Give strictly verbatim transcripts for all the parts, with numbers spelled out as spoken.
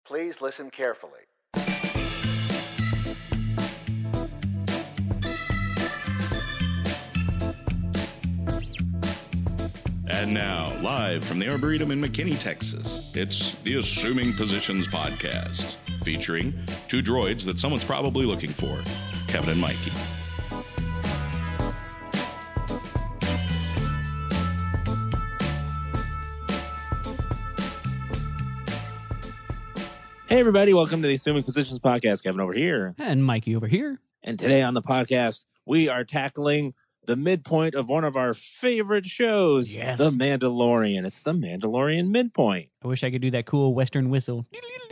Please listen carefully. And now, live from the Arboretum in McKinney, Texas, it's the Assuming Positions Podcast, featuring two droids that someone's probably looking for, Kevin and Mikey. Hey, everybody. Welcome to the Assuming Positions Podcast. Kevin over here. And Mikey over here. And today on the podcast, we are tackling the midpoint of one of our favorite shows, yes. The Mandalorian. It's The Mandalorian Midpoint. I wish I could do that cool Western whistle.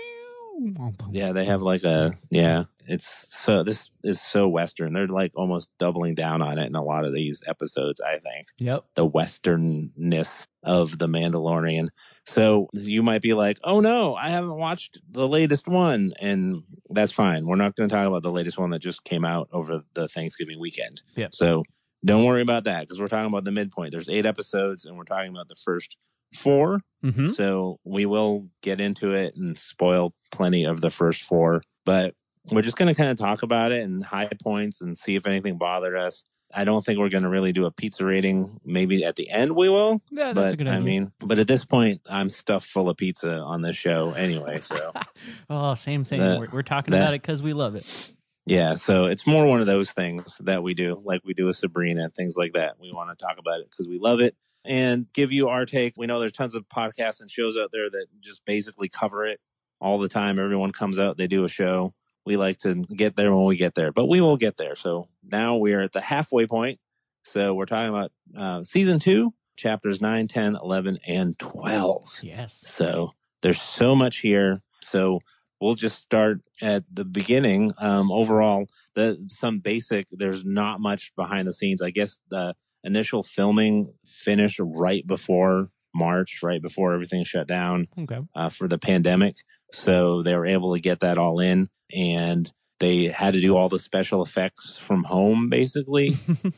Yeah, they have like a, yeah, it's so, this is so Western. They're like almost doubling down on it in a lot of these episodes, I think. Yep. The Westernness of The Mandalorian. So you might be like, oh no, I haven't watched the latest one. And that's fine. We're not going to talk about the latest one that just came out over the Thanksgiving weekend. Yep. So don't worry about that because we're talking about the midpoint. There's eight episodes and we're talking about the first four. Mm-hmm. So we will get into it and spoil plenty of the first four. But we're just going to kind of talk about it and high points and see if anything bothered us. I don't think we're going to really do a pizza rating. Maybe at the end we will. Yeah, that's but, a good idea. I mean, but at this point, I'm stuffed full of pizza on this show anyway. So, oh, same thing. That, we're, we're talking that, about it because we love it. Yeah, so it's more one of those things that we do, like we do with Sabrina and things like that. We want to talk about it because we love it and give you our take. We know there's tons of podcasts and shows out there that just basically cover it all the time. Everyone comes out, they do a show. We like to get there when we get there, but we will get there. So now we are at the halfway point. So we're talking about uh, season two, chapters nine, ten, eleven, and twelve. Yes. So there's so much here. So we'll just start at the beginning. Um, overall, the some basic, there's not much behind the scenes. I guess the initial filming finished right before March, right before everything shut down okay. uh, for the pandemic. So they were able to get that all in. And they had to do all the special effects from home, basically.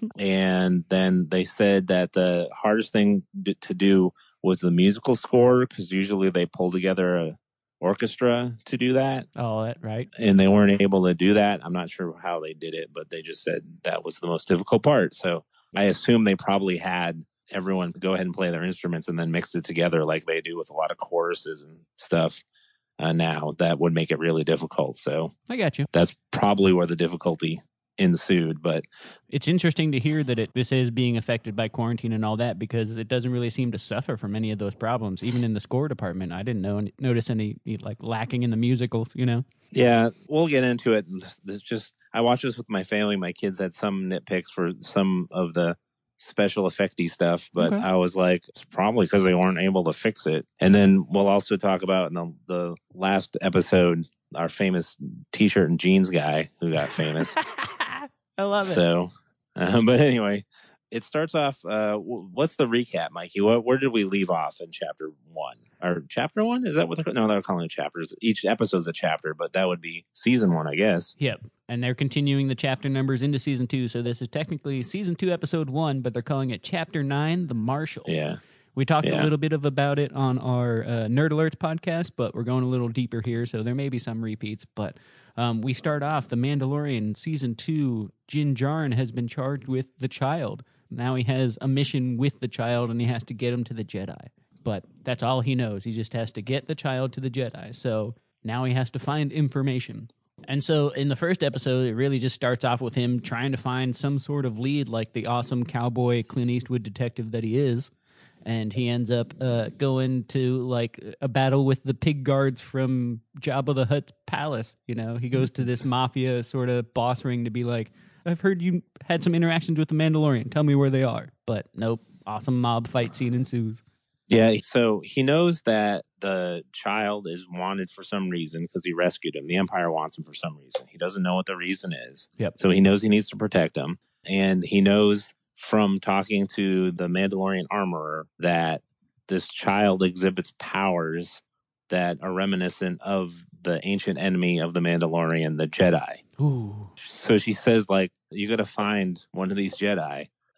And then they said that the hardest thing to do was the musical score, because usually they pull together a orchestra to do that. Oh, that right. And they weren't able to do that. I'm not sure how they did it, but they just said that was the most difficult part. So I assume they probably had everyone go ahead and play their instruments and then mixed it together like they do with a lot of choruses and stuff. Uh, now that would make it really difficult. So I got you. That's probably where the difficulty ensued. But it's interesting to hear that it this is being affected by quarantine and all that, because it doesn't really seem to suffer from any of those problems. Even in the score department, I didn't know notice any like lacking in the musicals. You know. Yeah, we'll get into it. It's just I watched this with my family. My kids had some nitpicks for some of the special effecty stuff, but okay. I was like, it's probably because they weren't able to fix it. And then we'll also talk about in the, the last episode, our famous t-shirt and jeans guy who got famous. I love it. So, uh, but anyway, it starts off, uh, what's the recap, Mikey? What, where did we leave off in chapter one? Or chapter one? Is that what they're, no, they're calling it chapters. Each episode's a chapter, but that would be season one, I guess. Yep. And they're continuing the chapter numbers into season two. So this is technically season two, episode one, but they're calling it chapter nine, The Marshal. Yeah. We talked yeah. a little bit of about it on our uh, Nerd Alerts podcast, but we're going a little deeper here, so there may be some repeats. But um, we start off, The Mandalorian, season two, Din Djarin has been charged with the child. Now he has a mission with the child, and he has to get him to the Jedi. But that's all he knows. He just has to get the child to the Jedi. So now he has to find information. And so in the first episode, it really just starts off with him trying to find some sort of lead, like the awesome cowboy Clint Eastwood detective that he is. And he ends up uh, going to like a battle with the pig guards from Jabba the Hutt's palace. You know, he goes to this mafia sort of boss ring to be like, I've heard you had some interactions with the Mandalorian. Tell me where they are. But nope, awesome mob fight scene ensues. Yeah, so he knows that the child is wanted for some reason because he rescued him. The Empire wants him for some reason. He doesn't know what the reason is. Yep. So he knows he needs to protect him. And he knows from talking to the Mandalorian armorer that this child exhibits powers that are reminiscent of the ancient enemy of the Mandalorian, the Jedi. Ooh. So she says, like, you got to find one of these Jedi.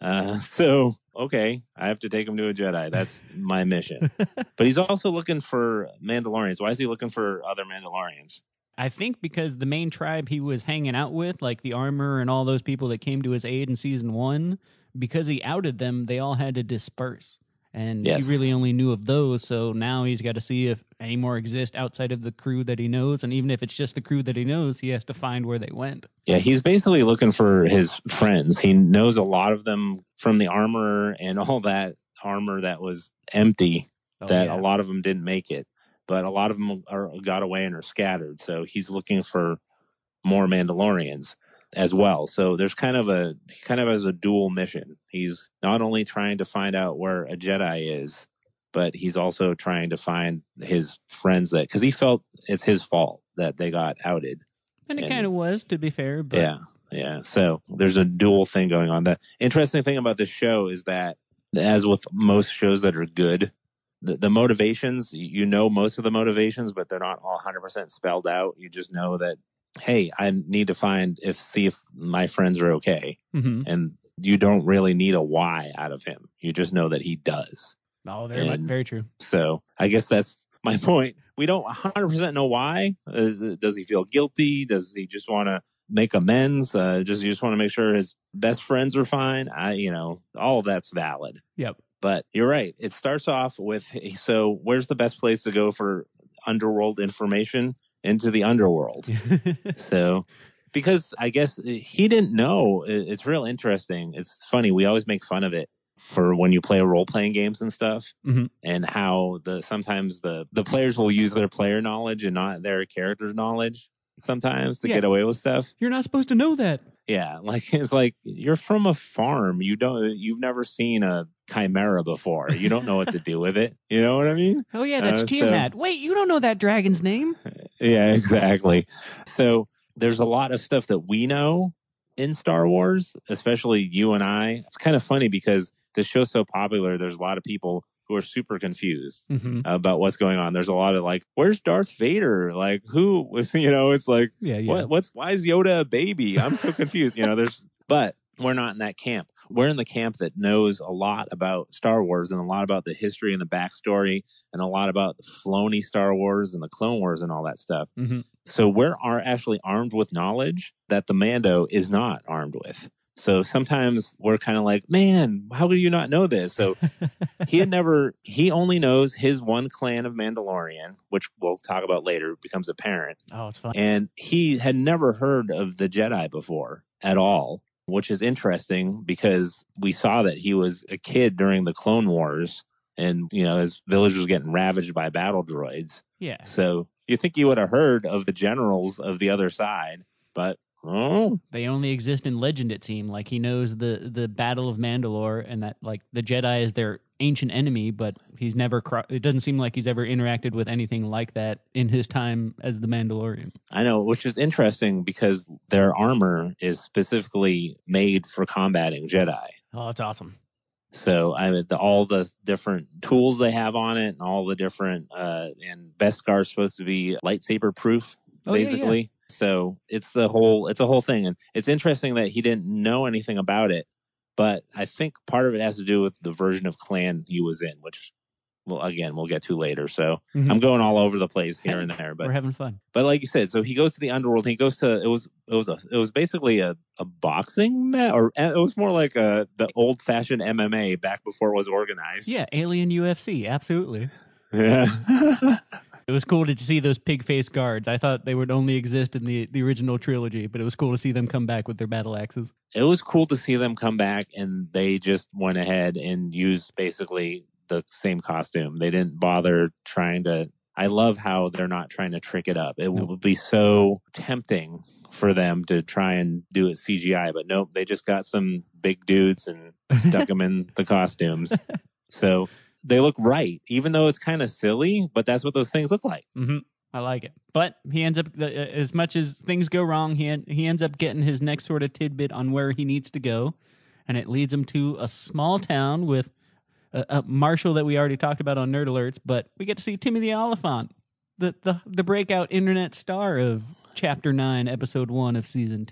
Uh, so, okay, I have to take him to a Jedi. That's my mission. But he's also looking for Mandalorians. Why is he looking for other Mandalorians? I think because the main tribe he was hanging out with, like the armor and all those people that came to his aid in season one, because he outed them, they all had to disperse. And Yes. he really only knew of those, so now he's got to see if any more exist outside of the crew that he knows. And even if it's just the crew that he knows, he has to find where they went. Yeah, he's basically looking for his friends. He knows a lot of them from the armor and all that armor that was empty, Oh, that yeah. a lot of them didn't make it. But a lot of them are got away and are scattered. So he's looking for more Mandalorians as well. So there's kind of a he kind of has a dual mission. He's not only trying to find out where a Jedi is, but he's also trying to find his friends that because he felt it's his fault that they got outed. And it And- kind of was, to be fair. But Yeah, yeah. So there's a dual thing going on. The interesting thing about this show is that, as with most shows that are good, the, the motivations, you know most of the motivations, but they're not all one hundred percent spelled out. You just know that, hey, I need to find if see if my friends are okay. Mhm. And you don't really need a why out of him. You just know that he does. Oh, very, much, And- very true. So I guess that's my point. We don't one hundred percent know why. Uh, does he feel guilty? Does he just want to make amends? Uh, does he just want to make sure his best friends are fine? I, you know, all of that's valid. Yep. But you're right. It starts off with, so where's the best place to go for underworld information? Into the underworld. So, because I guess he didn't know. It- It's real interesting. It's funny. We always make fun of it for when you play role playing games and stuff, Mhm. and how the sometimes the the players will use their player knowledge and not their character's knowledge sometimes to Yeah. get away with stuff. You're not supposed to know that. Yeah, like it's like you're from a farm. You don't. You've never seen a chimera before. You don't know what to do with it. You know what I mean? Oh, yeah, that's Uh, so- Tiamat. Wait, you don't know that dragon's name? Yeah, exactly. So there's a lot of stuff that we know in Star Wars, especially you and I. It's kind of funny because the show's so popular. There's a lot of people who are super confused Mm-hmm. about what's going on. There's a lot of like, where's Darth Vader? Like, who was, you know, it's like, Yeah, yeah. what, what's, why is Yoda a baby? I'm so confused. You know, there's, but we're not in that camp. We're in the camp that knows a lot about Star Wars and a lot about the history and the backstory and a lot about the Filoni Star Wars and the Clone Wars and all that stuff. Mm-hmm. So we're are actually armed with knowledge that the Mando is not armed with. So sometimes we're kind of like, man, how do you not know this? So he had never, he only knows his one clan of Mandalorian, which we'll talk about later, becomes apparent. Oh, it's fun. And he had never heard of the Jedi before at all, which is interesting because we saw that he was a kid during the Clone Wars and, you know, his village was getting ravaged by battle droids. Yeah. So you think he would have heard of the generals of the other side, but oh, They only exist in legend, it seemed. Like he knows the the Battle of Mandalore and that like the Jedi is their ancient enemy, but he's never cro- it doesn't seem like he's ever interacted with anything like that in his time as the Mandalorian. I know, which is interesting because their armor is specifically made for combating Jedi. Oh, that's awesome. So I mean, the, all the different tools they have on it, and all the different, uh, and Beskar is supposed to be lightsaber proof, Oh, yeah, yeah. basically. So it's the whole, it's a whole thing, and it's interesting that he didn't know anything about it. But I think part of it has to do with the version of clan he was in, which, well, again, we'll get to later. So Mhm. I'm going all over the place here and there, but We're having fun. but like you said, so he goes to the underworld. He goes to it was it was a it was basically a, a boxing match, or it was more like a the old fashioned M M A back before it was organized. Yeah, Alien U F C, absolutely. yeah. It was cool to see those pig-faced guards. I thought they would only exist in the, the original trilogy, but it was cool to see them come back with their battle axes. It was cool to see them come back, and they just went ahead and used basically the same costume. They didn't bother trying to. I love how they're not trying to trick it up. It Nope. would be so tempting for them to try and do it C G I, but nope, they just got some big dudes and stuck them in the costumes. So they look right, even though it's kind of silly, but that's what those things look like. Mm-hmm. I like it. But he ends up, uh, as much as things go wrong, he en- he ends up getting his next sort of tidbit on where he needs to go, and it leads him to a small town with a, a marshal that we already talked about on Nerd Alerts. But we get to see Timothy Oliphant, the the the breakout internet star of Chapter Nine, Episode One of Season Two.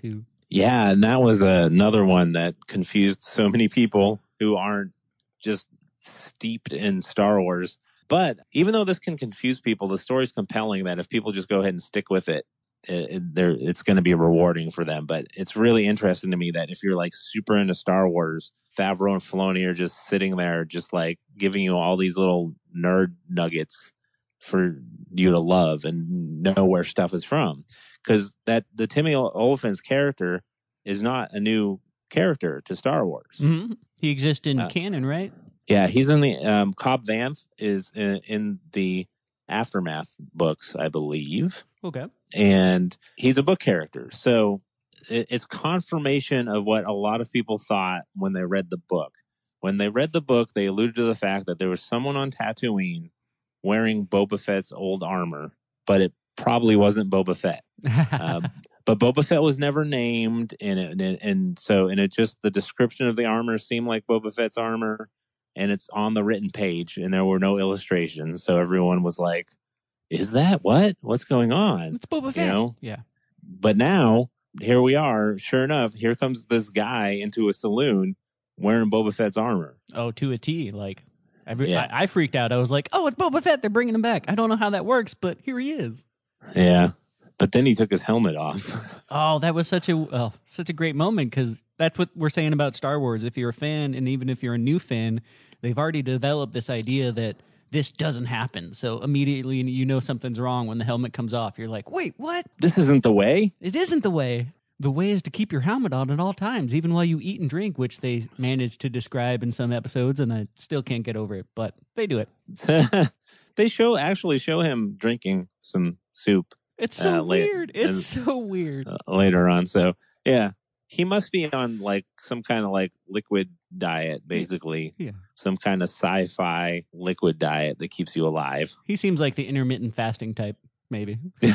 Yeah, and that was uh, another one that confused so many people who aren't just steeped in Star Wars. But even though this can confuse people, the story's compelling that if people just go ahead and stick with it, it, it it's going to be rewarding for them. But it's really interesting to me that if you're like super into Star Wars, Favreau and Filoni are just sitting there just like giving you all these little nerd nuggets for you to love and know where stuff is from. Because that the Timmy Olyphant's character is not a new character to Star Wars. Mm-hmm. He exists in uh, canon, right? Yeah, he's in the um, Cobb Vanth is in, in the Aftermath books, I believe. Okay, and he's a book character, so it, it's confirmation of what a lot of people thought when they read the book. When they read the book, they alluded to the fact that there was someone on Tatooine wearing Boba Fett's old armor, but it probably wasn't Boba Fett. um, but Boba Fett was never named, and, it, and, and so and it just the description of the armor seemed like Boba Fett's armor, and it's on the written page, and there were no illustrations, so everyone was like, "Is that what? What's going on?" It's Boba Fett. You know? Yeah. But now here we are. Sure enough, here comes this guy into a saloon wearing Boba Fett's armor. Oh, to a T, like. Every, yeah. I, I freaked out. I was like, oh, it's Boba Fett. They're bringing him back. I don't know how that works, but here he is. Yeah. But then he took his helmet off. Oh, that was such a oh, such a great moment, because that's what we're saying about Star Wars. If you're a fan, and even if you're a new fan, they've already developed this idea that this doesn't happen. So immediately you know something's wrong when the helmet comes off. You're like, wait, what? This isn't the way? It isn't the way. The way is to keep your helmet on at all times, even while you eat and drink, which they manage to describe in some episodes, and I still can't get over it, but they do it. They show actually show him drinking some soup. It's so uh, late, weird. It's so weird. Uh, later on, so yeah, he must be on like some kind of like liquid diet, basically. Yeah. Some kind of sci-fi liquid diet that keeps you alive. He seems like the intermittent fasting type, maybe.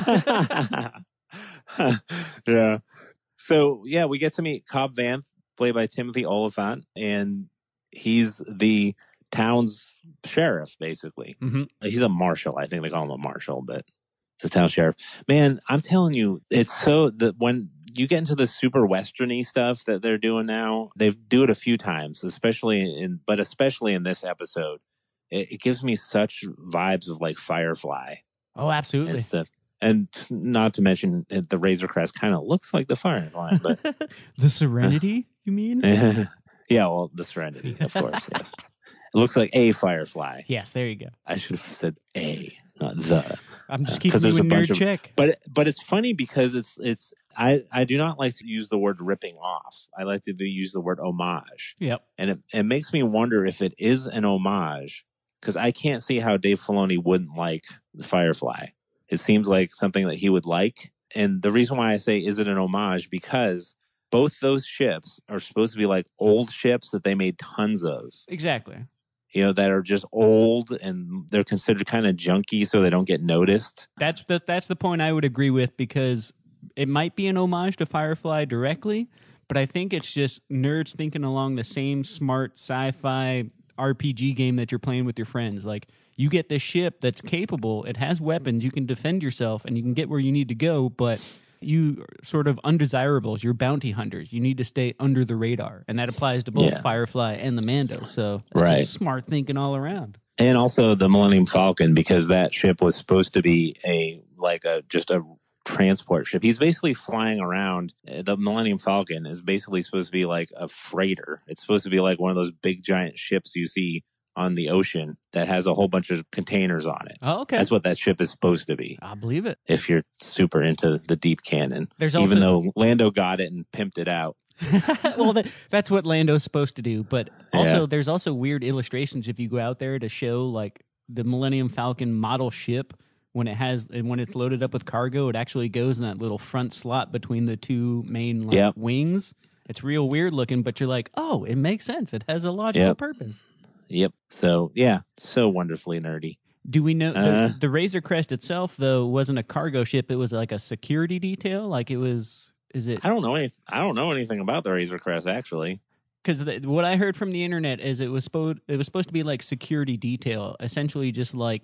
Yeah. So, yeah, we get to meet Cobb Vanth, played by Timothy Olyphant, and he's the town's sheriff, basically. Mm-hmm. He's a marshal. I think they call him a marshal, but the town sheriff. Man, I'm telling you, it's so that when you get into the super westerny stuff that they're doing now, they do it a few times, especially in, but especially in this episode. It, it gives me such vibes of like Firefly. Oh, absolutely. And stuff. And not to mention, the Razor Crest kind of looks like the Firefly. But the Serenity, you mean? Yeah, well, the Serenity, of course, yes. It looks like a Firefly. Yes, there you go. I should have said a, not the. I'm just keeping uh, you in nerd check. But but it's funny because it's it's I, I do not like to use the word ripping off. I like to use the word homage. Yep. And it, it makes me wonder if it is an homage, because I can't see how Dave Filoni wouldn't like the Firefly. It seems like something that he would like. And the reason why I say, is it an homage? Because both those ships are supposed to be like old ships that they made tons of. Exactly. You know, that are just old and they're considered kind of junky so they don't get noticed. That's the, that's the point I would agree with, because it might be an homage to Firefly directly, but I think it's just nerds thinking along the same smart sci-fi R P G game that you're playing with your friends. Like, you get this ship that's capable, it has weapons, you can defend yourself, and you can get where you need to go, but you are sort of undesirables. You're bounty hunters. You need to stay under the radar. And that applies to both yeah. Firefly and the Mando. So it's right. just smart thinking all around. And also the Millennium Falcon, because that ship was supposed to be a like a just a transport ship. He's basically flying around. The Millennium Falcon is basically supposed to be like a freighter. It's supposed to be like one of those big giant ships you see on the ocean that has a whole bunch of containers on it. Oh, okay. That's what that ship is supposed to be. I believe it. If you're super into the deep canon. There's Even also... though Lando got it and pimped it out. Well, that, that's what Lando's supposed to do. But also, yeah. there's also weird illustrations if you go out there to show like the Millennium Falcon model ship. When it has, and when it's loaded up with cargo, it actually goes in that little front slot between the two main like, yep. wings. It's real weird looking, but you're like, oh, it makes sense. It has a logical yep. purpose. Yep. So, yeah, so wonderfully nerdy. Do we know uh, the, the Razor Crest itself, though, wasn't a cargo ship? It was like a security detail. Like it was. Is it? I don't know any. I don't know anything about the Razor Crest actually. Because what I heard from the internet is it was supposed it was supposed to be like security detail, essentially just like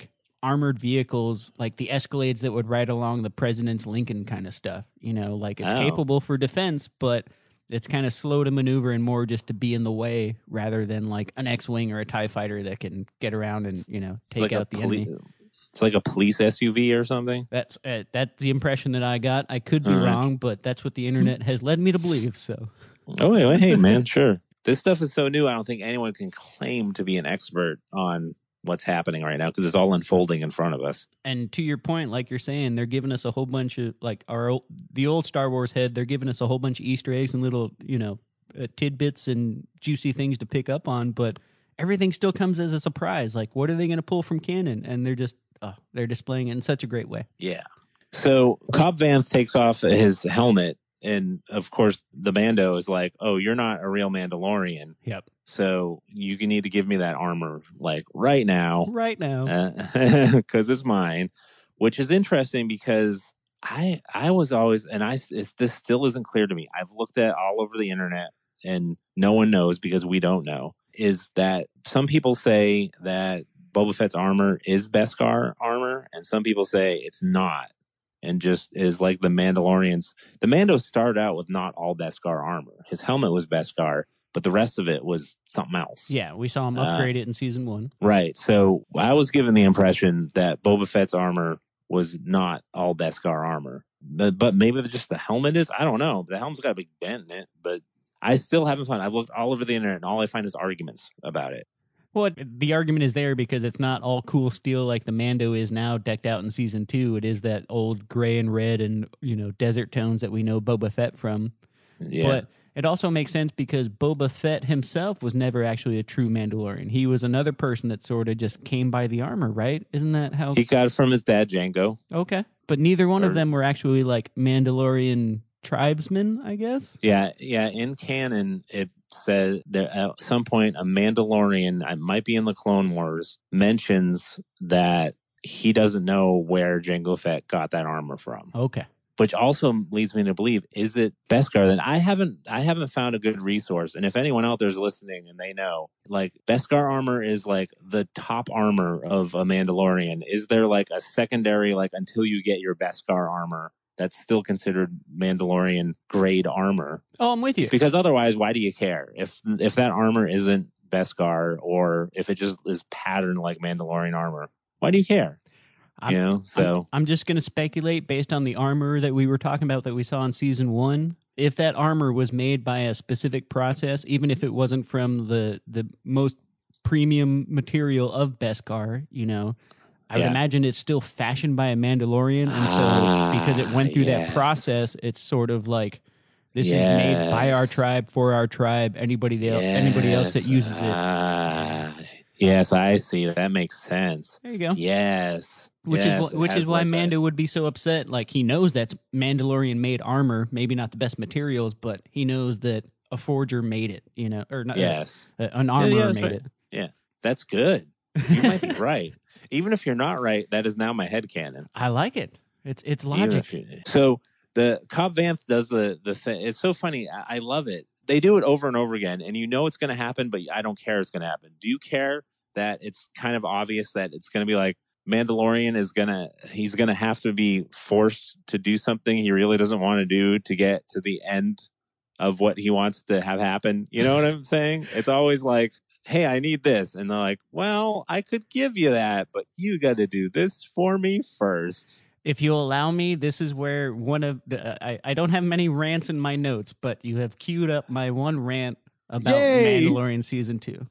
armored vehicles, like the Escalades that would ride along the president's Lincoln kind of stuff. You know, like it's Oh. capable for defense, but it's kind of slow to maneuver and more just to be in the way rather than like an X-Wing or a TIE fighter that can get around and, you know, It's take like out a the poli- enemy. It's like a police S U V or something. That's uh, that's the impression that I got. I could be All right. wrong, but that's what the internet has led me to believe. So, Oh, wait, wait, hey, man, sure. This stuff is so new, I don't think anyone can claim to be an expert on what's happening right now because it's all unfolding in front of us. and to your point, like you're saying, they're giving us a whole bunch of like our old, the old Star Wars head. They're giving us a whole bunch of Easter eggs and little, you know, uh, tidbits and juicy things to pick up on, but everything still comes as a surprise. Like, what are they going to pull from canon? And they're just, oh, they're displaying it in such a great way. Yeah. So Cobb Vanth takes off his helmet, and of course, the Mando is like, "Oh, you're not a real Mandalorian, Yep. so you can need to give me that armor like right now, Right now. because it's mine." Which is interesting because I I was always, and I it's, this still isn't clear to me. I've looked at all over the internet, and no one knows because we don't know. Is that some people say that Boba Fett's armor is Beskar armor, and some people say it's not, and just is like the Mandalorians. The Mando started out with not all Beskar armor. His helmet was Beskar, but the rest of it was something else. Yeah, we saw him upgrade uh, it in season one. Right. So I was given the impression that Boba Fett's armor was not all Beskar armor, but, but maybe just the helmet is. I don't know. The helmet's got a big dent in it, but I still haven't found. I've looked all over the internet, and all I find is arguments about it. Well, the argument is there because it's not all cool steel like the Mando is now, decked out in season two. It is that old gray and red and, you know, desert tones that we know Boba Fett from. Yeah. But it also makes sense because Boba Fett himself was never actually a true Mandalorian. He was another person that sort of just came by the armor, right? Isn't that how he got it from his dad, Jango? Okay, but neither one or... of them were actually like Mandalorian tribesmen, I guess. Yeah, yeah. In canon, it said that at some point a Mandalorian, it might be in the Clone Wars, mentions that he doesn't know where Jango Fett got that armor from. Okay. Which also leads me to believe, is it Beskar? Then I haven't, I haven't found a good resource. And if anyone out there's listening and they know, like Beskar armor is like the top armor of a Mandalorian. Is there like a secondary, like until you get your Beskar armor, that's still considered Mandalorian grade armor? Oh, I'm with you. Because otherwise, why do you care if if that armor isn't Beskar, or if it just is patterned like Mandalorian armor? Why do you care? I'm, you know, so I'm, I'm just going to speculate based on the armor that we were talking about that we saw in season one. If that armor was made by a specific process, even if it wasn't from the the most premium material of Beskar, you know, I would yeah. imagine it's still fashioned by a Mandalorian, and so ah, because it went through yes. that process, it's sort of like this yes. is made by our tribe for our tribe. Anybody else, yes. anybody else that uses it. Ah, yes, I see. That makes sense. There you go. Yes. Which yes, is which is why like Mando that. would be so upset. Like, he knows that's Mandalorian made armor, maybe not the best materials, but he knows that a forger made it. You know, or not? Yes, uh, an armorer yeah, yeah, made right. it. Yeah, that's good. You might be right. Even if you're not right, that is now my headcanon. I like it. It's it's logic. So the Cobb Vanth does the the thing. It's so funny. I, I love it. They do it over and over again, and you know it's going to happen, but I don't care it's going to happen. Do you care that it's kind of obvious that it's going to be like Mandalorian is going to, he's going to have to be forced to do something he really doesn't want to do to get to the end of what he wants to have happen? You know what I'm saying? It's always like, hey, I need this. And they're like, well, I could give you that, but you got to do this for me first. If you'll allow me, this is where one of the, uh, I, I don't have many rants in my notes, but you have queued up my one rant about Yay! Mandalorian season two.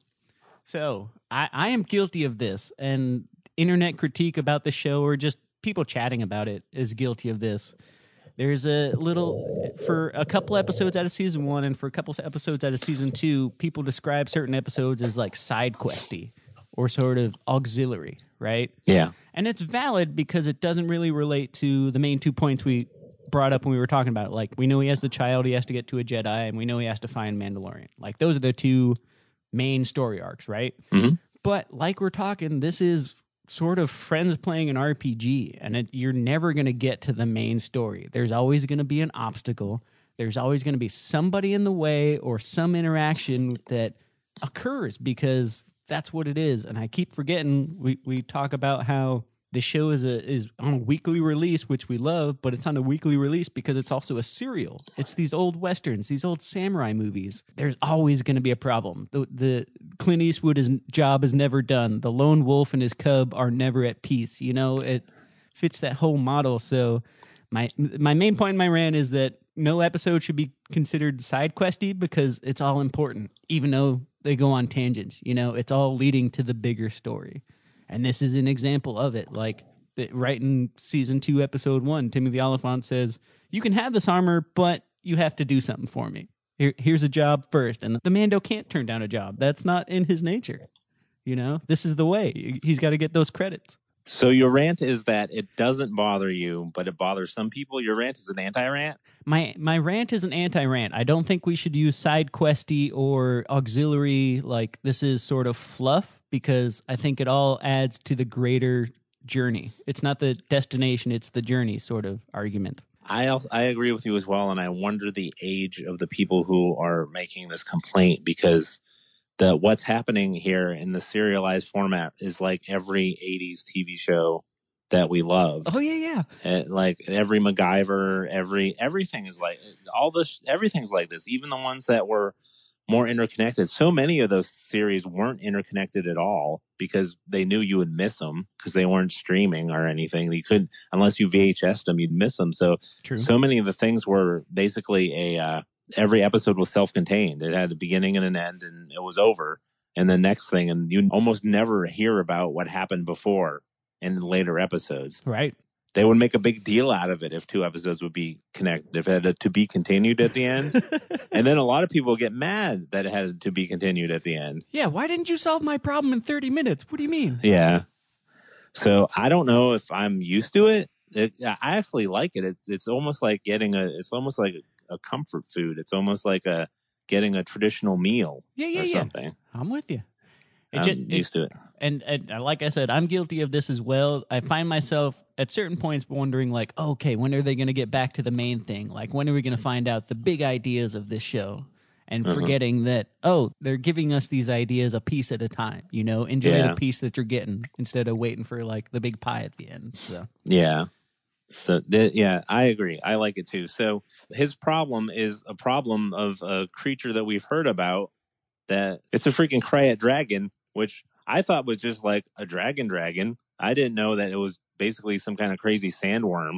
So I, I am guilty of this, and internet critique about the show, or just people chatting about it, is guilty of this. There's a little, for a couple episodes out of season one and for a couple episodes out of season two, people describe certain episodes as like side questy or sort of auxiliary, right? Yeah. And it's valid because it doesn't really relate to the main two points we brought up when we were talking about it. Like, we know he has the child, he has to get to a Jedi, and we know he has to find Mandalorian. Like, those are the two main story arcs, right? Mm-hmm. But like we're talking, this is sort of friends playing an R P G, and it, you're never going to get to the main story. There's always going to be an obstacle. There's always going to be somebody in the way or some interaction that occurs because that's what it is. And I keep forgetting, we, we talk about how The show is a is on a weekly release, which we love, but it's on a weekly release because it's also a serial. It's these old westerns, these old samurai movies. There's always going to be a problem. The, the Clint Eastwood's job is never done. The lone wolf and his cub are never at peace. You know, it fits that whole model. So my my main point in my rant is that no episode should be considered side questy because it's all important, even though they go on tangents. You know, it's all leading to the bigger story. And this is an example of it. Like right in season two, episode one, Timothy Oliphant says, you can have this armor, but you have to do something for me. Here, here's a job first. And the Mando can't turn down a job. That's not in his nature. You know, this is the way. He's got to get those credits. So your rant is that it doesn't bother you, but it bothers some people. Your rant is an anti-rant? My my rant is an anti-rant. I don't think we should use side questy or auxiliary, like this is sort of fluff, because I think it all adds to the greater journey. It's not the destination, it's the journey sort of argument. I also, I agree with you as well, and I wonder the age of the people who are making this complaint, because the what's happening here in the serialized format is like every eighties T V show that we love. Oh yeah, yeah. Uh, like every MacGyver, every everything is like all this. Everything's like this. Even the ones that were more interconnected. So many of those series weren't interconnected at all because they knew you would miss them because they weren't streaming or anything. You couldn't, unless you V H S'd them, you'd miss them. So, True. So many of the things were basically a. Uh, every episode was self-contained. It had a beginning and an end, and it was over. And the next thing, and you almost never hear about what happened before in later episodes. Right. They would make a big deal out of it if two episodes would be connected, if it had a to be continued at the end. And then a lot of people get mad that it had to be continued at the end. Yeah, why didn't you solve my problem in thirty minutes? What do you mean? Yeah. So I don't know if I'm used to it. it I actually like it. It's it's almost like getting a, it's almost like a, a comfort food. It's almost like a getting a traditional meal yeah, yeah, or yeah. something. I'm with you. It I'm just, used it, to it. And, and like I said, I'm guilty of this as well. I find myself at certain points wondering, like, okay, when are they going to get back to the main thing? Like, when are we going to find out the big ideas of this show? And Uh-huh. forgetting that, oh, they're giving us these ideas a piece at a time. You know, enjoy Yeah. the piece that you're getting instead of waiting for like the big pie at the end. So Yeah. So th- yeah, I agree. I like it too. So his problem is a problem of a creature that we've heard about, that it's a freaking Krayt dragon, which I thought was just like a dragon dragon. I didn't know that it was basically some kind of crazy sandworm.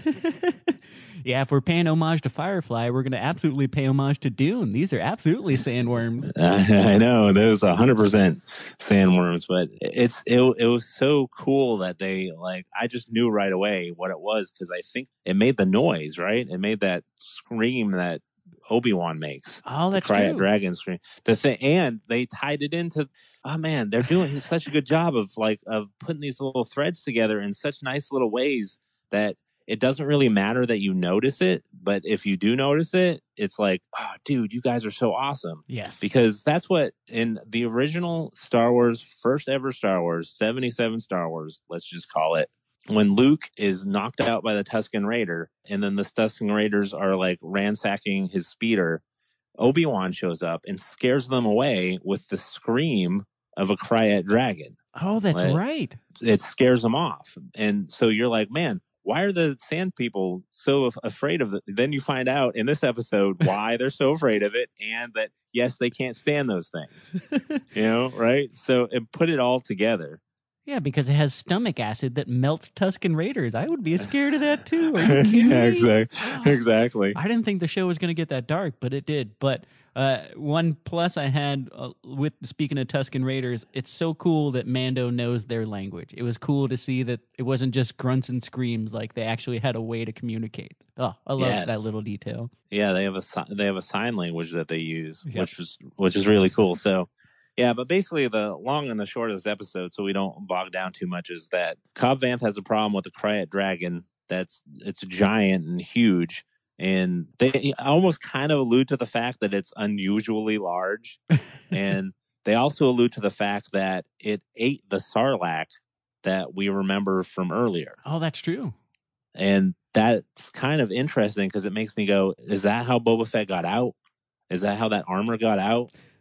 yeah, if we're paying homage to Firefly, we're going to absolutely pay homage to Dune. These are absolutely sandworms. I know those one hundred percent sandworms, but it's it, it was so cool that they like I just knew right away what it was, because I think it made the noise, right? It made that scream that Obi-Wan makes. Oh, that's the Krayt true. dragon scream. The thing, and they tied it into. Oh man, they're doing such a good job of like of putting these little threads together in such nice little ways that it doesn't really matter that you notice it, but if you do notice it, it's like, oh, dude, you guys are so awesome. Yes. Because that's what in the original Star Wars, first ever Star Wars, seventy-seven Star Wars, let's just call it, when Luke is knocked out by the Tusken Raider, and then the Tusken Raiders are like ransacking his speeder, Obi-Wan shows up and scares them away with the scream of a Krayt dragon. Oh, that's Like, right. It scares them off. And so you're like, man, why are the sand people so af- afraid of it? Then you find out in this episode why they're so afraid of it, and that, yes, they can't stand those things. You know, right? So it put it all together. Yeah, because it has stomach acid that melts Tusken Raiders. I would be scared of that too. Are you kidding Yeah, me? exactly. Exactly. I didn't think the show was going to get that dark, but it did. But uh, one plus I had uh, with speaking of Tusken Raiders, it's so cool that Mando knows their language. It was cool to see that it wasn't just grunts and screams; like they actually had a way to communicate. Oh, I love Yes. that little detail. Yeah, they have a si- they have a sign language that they use, Yep. which was which is really cool. So, yeah, but basically the long and the short of this episode, so we don't bog down too much, is that Cobb Vanth has a problem with the Krayt dragon. That's it's giant and huge, and they almost kind of allude to the fact that it's unusually large, and they also allude to the fact that it ate the Sarlacc that we remember from earlier. Oh, that's true. And that's kind of interesting because it makes me go, is that how Boba Fett got out? Is that how that armor got out?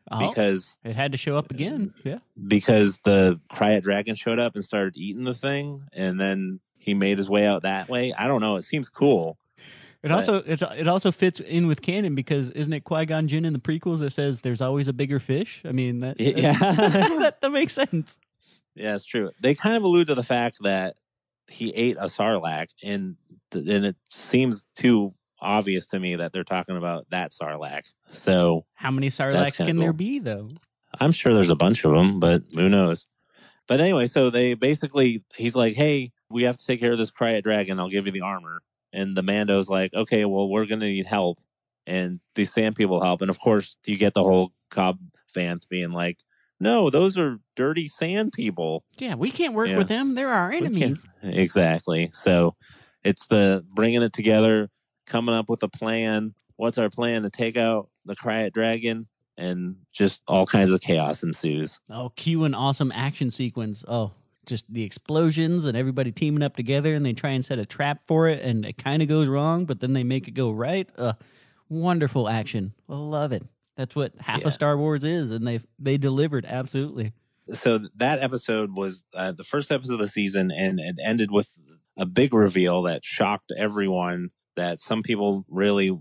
Oh, because it had to show up again. Yeah. Because the Cryet Dragon showed up and started eating the thing, and then he made his way out that way. I don't know. It seems cool. It but... also it, it also fits in with canon because isn't it Qui-Gon Jinn in the prequels that says there's always a bigger fish? I mean, that, that yeah, that, that makes sense. Yeah, it's true. They kind of allude to the fact that he ate a Sarlacc, and th- and it seems too obvious to me that they're talking about that Sarlacc. So how many Sarlaccs can cool. there be, though? I'm sure there's a bunch of them, but who knows? But anyway, so they basically, he's like, hey, we have to take care of this Cryet Dragon. I'll give you the armor. And the Mando's like, okay, well, we're going to need help. And these sand people help. And of course, you get the whole Cobb fans being like, no, those are dirty sand people. Yeah, we can't work yeah. with them. They're our enemies. Exactly. So it's the bringing it together, coming up with a plan. What's our plan to take out the Cryet Dragon? And just all kinds of chaos ensues. Oh, cue an awesome action sequence. Oh, just the explosions and everybody teaming up together, and they try and set a trap for it, and it kind of goes wrong, but then they make it go right. Uh, wonderful action. I love it. That's what half yeah. of Star Wars is, and they they delivered absolutely. So that episode was uh, the first episode of the season, and it ended with a big reveal that shocked everyone. That some people really.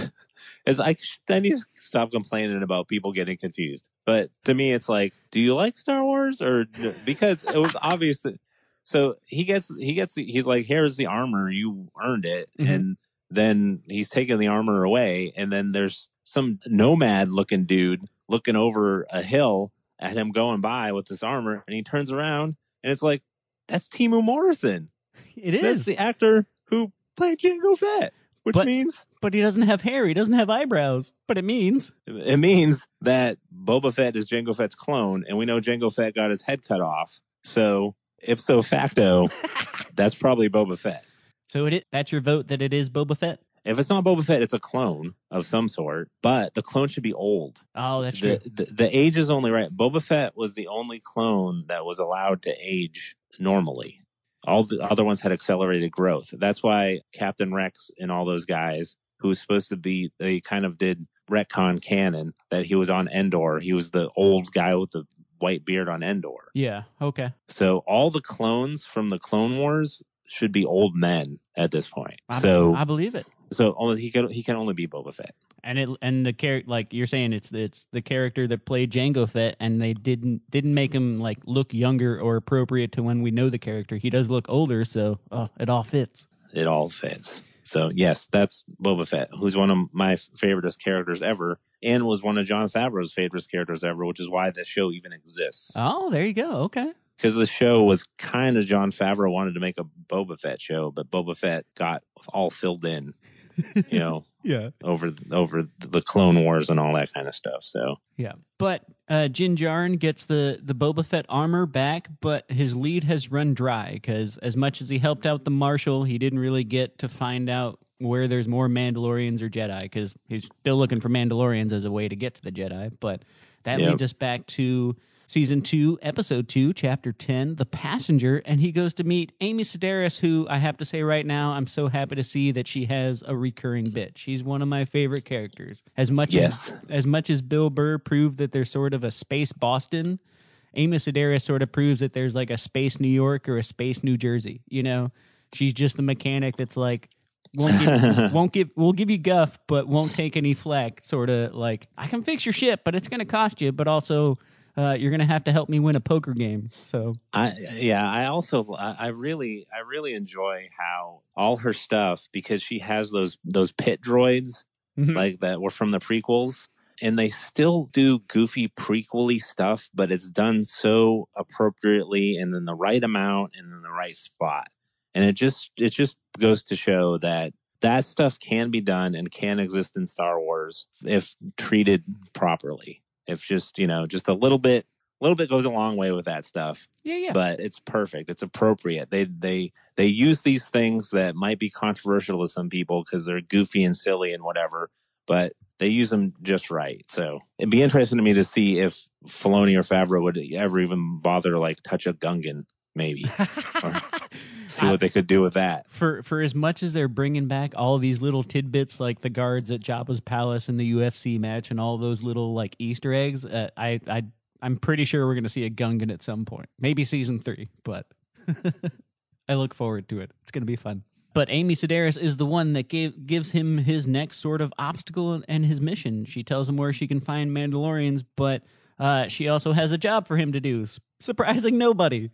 Is I, I need to stop complaining about people getting confused. But to me, it's like, do you like Star Wars or because it was obvious that. So he gets he gets the, he's like, here's the armor, you earned it, mm-hmm. and then he's taking the armor away, and then there's some nomad looking dude looking over a hill at him going by with this armor, and he turns around and it's like, that's Teemu Morrison. It is. That's the actor who played Jango Fett. Which but, means... But he doesn't have hair. He doesn't have eyebrows. But it means... It means that Boba Fett is Jango Fett's clone, and we know Jango Fett got his head cut off. So, ipso facto, that's probably Boba Fett. So it that's your vote that it is Boba Fett? If it's not Boba Fett, it's a clone of some sort. But the clone should be old. Oh, that's the, true. The, the age is only right. Boba Fett was the only clone that was allowed to age normally. All the other ones had accelerated growth. That's why Captain Rex and all those guys, who was supposed to be, they kind of did retcon canon that he was on Endor. He was the old guy with the white beard on Endor. Yeah, okay. So all the clones from the Clone Wars should be old men at this point. I, so I believe it. So only he can he can only be Boba Fett. And it and the character, like you're saying, it's it's the character that played Jango Fett, and they didn't didn't make him like look younger or appropriate to when we know the character. He does look older, so oh, it all fits. It all fits. So yes, that's Boba Fett, who's one of my favoriteest characters ever, and was one of Jon Favreau's favorite characters ever, which is why the show even exists. Oh, there you go. Okay. Because the show was kind of Jon Favreau wanted to make a Boba Fett show, but Boba Fett got all filled in. You know, yeah, over over the Clone Wars and all that kind of stuff. So yeah, but uh, Din Djarin gets the the Boba Fett armor back, but his lead has run dry because as much as he helped out the Marshal, he didn't really get to find out where there's more Mandalorians or Jedi because he's still looking for Mandalorians as a way to get to the Jedi. But that yep. leads us back to Season two, Episode two, Chapter ten, The Passenger, and he goes to meet Amy Sedaris, who I have to say right now, I'm so happy to see that she has a recurring bit. She's one of my favorite characters. As much yes. as as much as Bill Burr proved that there's sort of a space Boston, Amy Sedaris sort of proves that there's like a space New York or a space New Jersey. You know, she's just the mechanic that's like, won't give, won't give, we'll give you guff, but won't take any flack. Sort of like, I can fix your ship, but it's going to cost you, but also... Uh, you're gonna have to help me win a poker game. So, I yeah, I also I, I really I really enjoy how all her stuff, because she has those those pit droids mm-hmm. like that were from the prequels, and they still do goofy prequely stuff, but it's done so appropriately and in the right amount and in the right spot, and it just it just goes to show that that stuff can be done and can exist in Star Wars if treated properly. If just, you know, just a little bit, a little bit goes a long way with that stuff. Yeah, yeah. But it's perfect. It's appropriate. They they they use these things that might be controversial to some people because they're goofy and silly and whatever, but they use them just right. So it'd be interesting to me to see if Filoni or Favreau would ever even bother to like touch a Gungan maybe. Or see what they could do with that. For for as much as they're bringing back all these little tidbits like the guards at Jabba's palace and the U F C match and all those little like Easter eggs, uh, I I I'm pretty sure we're going to see a Gungan at some point. Maybe season three, but I look forward to it. It's going to be fun. But Amy Sedaris is the one that gave, gives him his next sort of obstacle and his mission. She tells him where she can find Mandalorians, but uh, she also has a job for him to do, surprising nobody.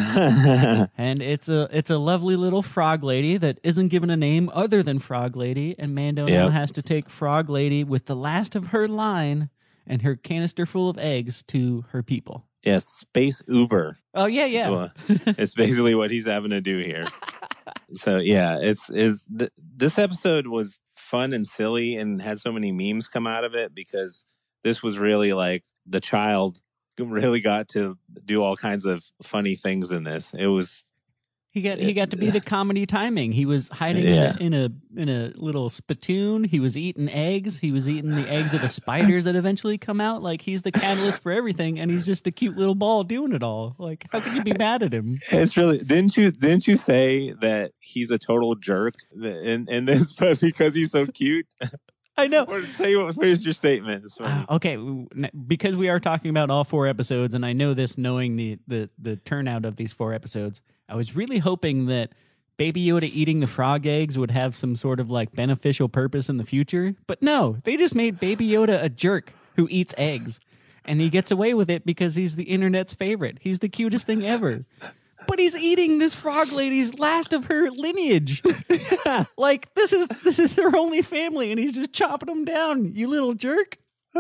And it's a it's a lovely little frog lady that isn't given a name other than Frog Lady, and Mando yep. now has to take Frog Lady with the last of her line and her canister full of eggs to her people. Yes, Space Uber. Oh, yeah, yeah. So, uh, it's basically what he's having to do here. So, yeah, it's, it's th- this episode was fun and silly and had so many memes come out of it because this was really like the child really got to do all kinds of funny things in this. It was... He got he got to be the comedy timing. He was hiding yeah. in, a, in a in a little spittoon. He was eating eggs. He was eating the eggs of the spiders that eventually come out. Like he's the catalyst for everything, and he's just a cute little ball doing it all. Like how can you be mad at him? It's really didn't you didn't you say that he's a total jerk in in this, but because he's so cute. I know. What, say what is your statement? Uh, okay, because we are talking about all four episodes, and I know this knowing the the the turnout of these four episodes. I was really hoping that Baby Yoda eating the frog eggs would have some sort of like beneficial purpose in the future. But no, they just made Baby Yoda a jerk who eats eggs. And he gets away with it because he's the internet's favorite. He's the cutest thing ever. But he's eating this frog lady's last of her lineage. Like this is this is their only family and he's just chopping them down, you little jerk.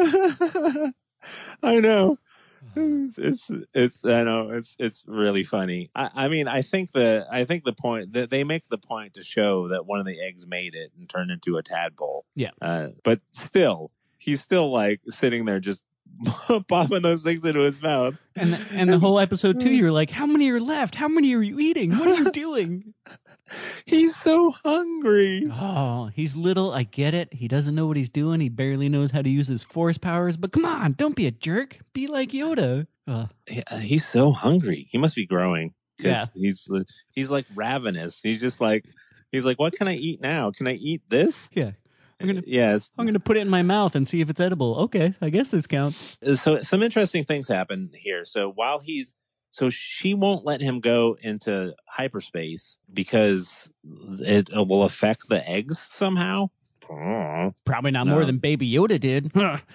I know. It's it's I know it's it's really funny. I, I mean I think the I think the point that they make the point to show that one of the eggs made it and turned into a tadpole. Yeah. Uh, but still, he's still like sitting there just popping those things into his mouth. And the, and the whole episode too, you're like, how many are left? How many are you eating? What are you doing? He's so hungry. Oh, he's little. I get it. He doesn't know what he's doing. He barely knows how to use his force powers. But come on, don't be a jerk. Be like Yoda. Uh, yeah, he's so hungry. He must be growing. Yeah, he's he's like ravenous. He's just like he's like, what can I eat now? Can I eat this? Yeah. I'm gonna, yes. I'm gonna put it in my mouth and see if it's edible. Okay, I guess this counts. So some interesting things happen here. So while he's so she won't let him go into hyperspace because it will affect the eggs somehow. Probably not no. more than Baby Yoda did.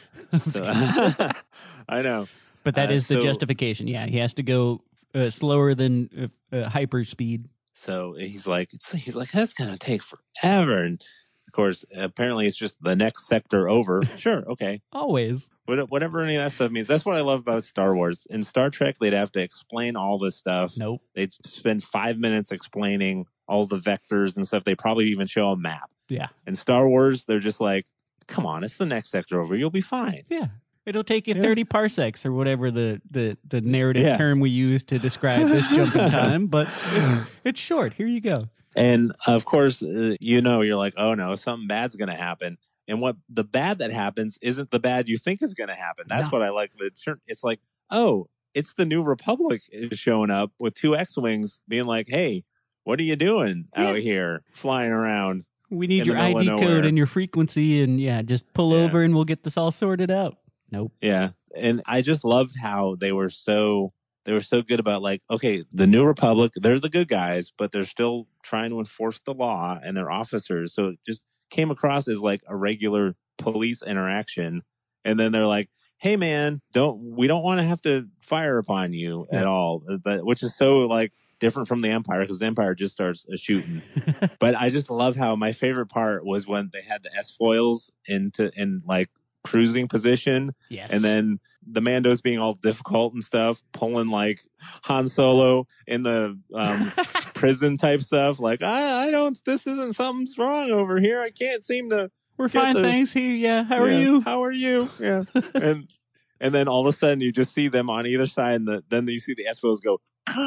so, I know, but that uh, is the so, justification. Yeah, he has to go uh, slower than uh, uh, hyperspeed. So he's like, it's, he's like, that's gonna take forever. And of course, apparently it's just the next sector over. Sure, okay. Always. Whatever any of that stuff means. That's what I love about Star Wars. In Star Trek, they'd have to explain all this stuff. Nope. They'd spend five minutes explaining all the vectors and stuff. They probably even show a map. Yeah. In Star Wars, they're just like, come on, it's the next sector over. You'll be fine. Yeah. It'll take you yeah. thirty parsecs or whatever the, the, the narrative yeah. term we use to describe this jump in time, but it, it's short. Here you go. And of course, uh, you know, you're like, oh no, something bad's going to happen. And what the bad that happens isn't the bad you think is going to happen. That's no. what I like. It's like, oh, it's the New Republic is showing up with two X-Wings being like, hey, what are you doing yeah. out here flying around? We need your I D code and your frequency. And yeah, just pull yeah. over and we'll get this all sorted out. Nope. Yeah. And I just loved how they were so... They were so good about like, okay, the New Republic, they're the good guys, but they're still trying to enforce the law and they're officers. So it just came across as like a regular police interaction. And then they're like, hey man, don't, we don't want to have to fire upon you yeah. at all. But which is so like different from the Empire because the Empire just starts shooting. But I just love how my favorite part was when they had the S-foils into in like cruising position. Yes. And then the Mandos being all difficult and stuff, pulling like Han Solo in the um, prison type stuff. Like, I, I don't, this isn't, something's wrong over here. I can't seem to. We're fine, the, thanks. Here, yeah. How yeah, are you? How are you? Yeah. and and then all of a sudden you just see them on either side, and the, then you see the S-foils go.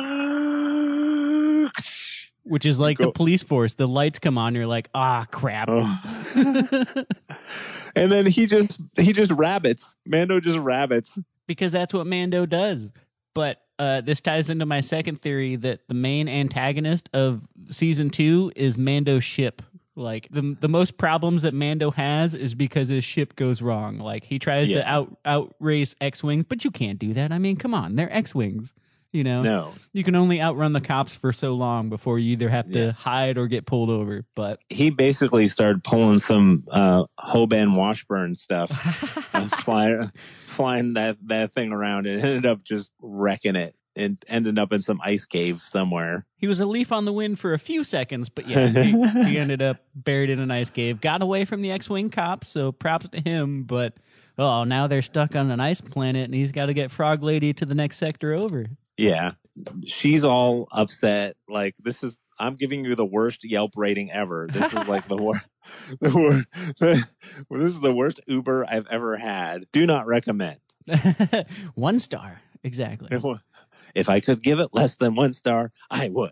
Which is like go, the police force. The lights come on, you're like, ah, crap. Oh. And then he just he just rabbits. Mando just rabbits. Because that's what Mando does. But uh, this ties into my second theory that the main antagonist of season two is Mando's ship. Like the the most problems that Mando has is because his ship goes wrong. Like he tries Yeah. to out outrace X-wings, but you can't do that. I mean, come on, they're X-wings. You know, No, you can only outrun the cops for so long before you either have to Yeah. hide or get pulled over. But he basically started pulling some uh, Hoban Washburn stuff, uh, flying flying that that thing around, and ended up just wrecking it, and ended up in some ice cave somewhere. he was a leaf on the wind for a few seconds, but yeah, he, he ended up buried in an ice cave. Got away from the X-wing cops, so props to him. But oh, now they're stuck on an ice planet, and he's got to get Frog Lady to the next sector over. Yeah, she's all upset. Like, this is, I'm giving you the worst Yelp rating ever. This is like the worst. The wor- this is the worst Uber I've ever had. Do not recommend. One star, exactly. If I could give it less than one star, I would.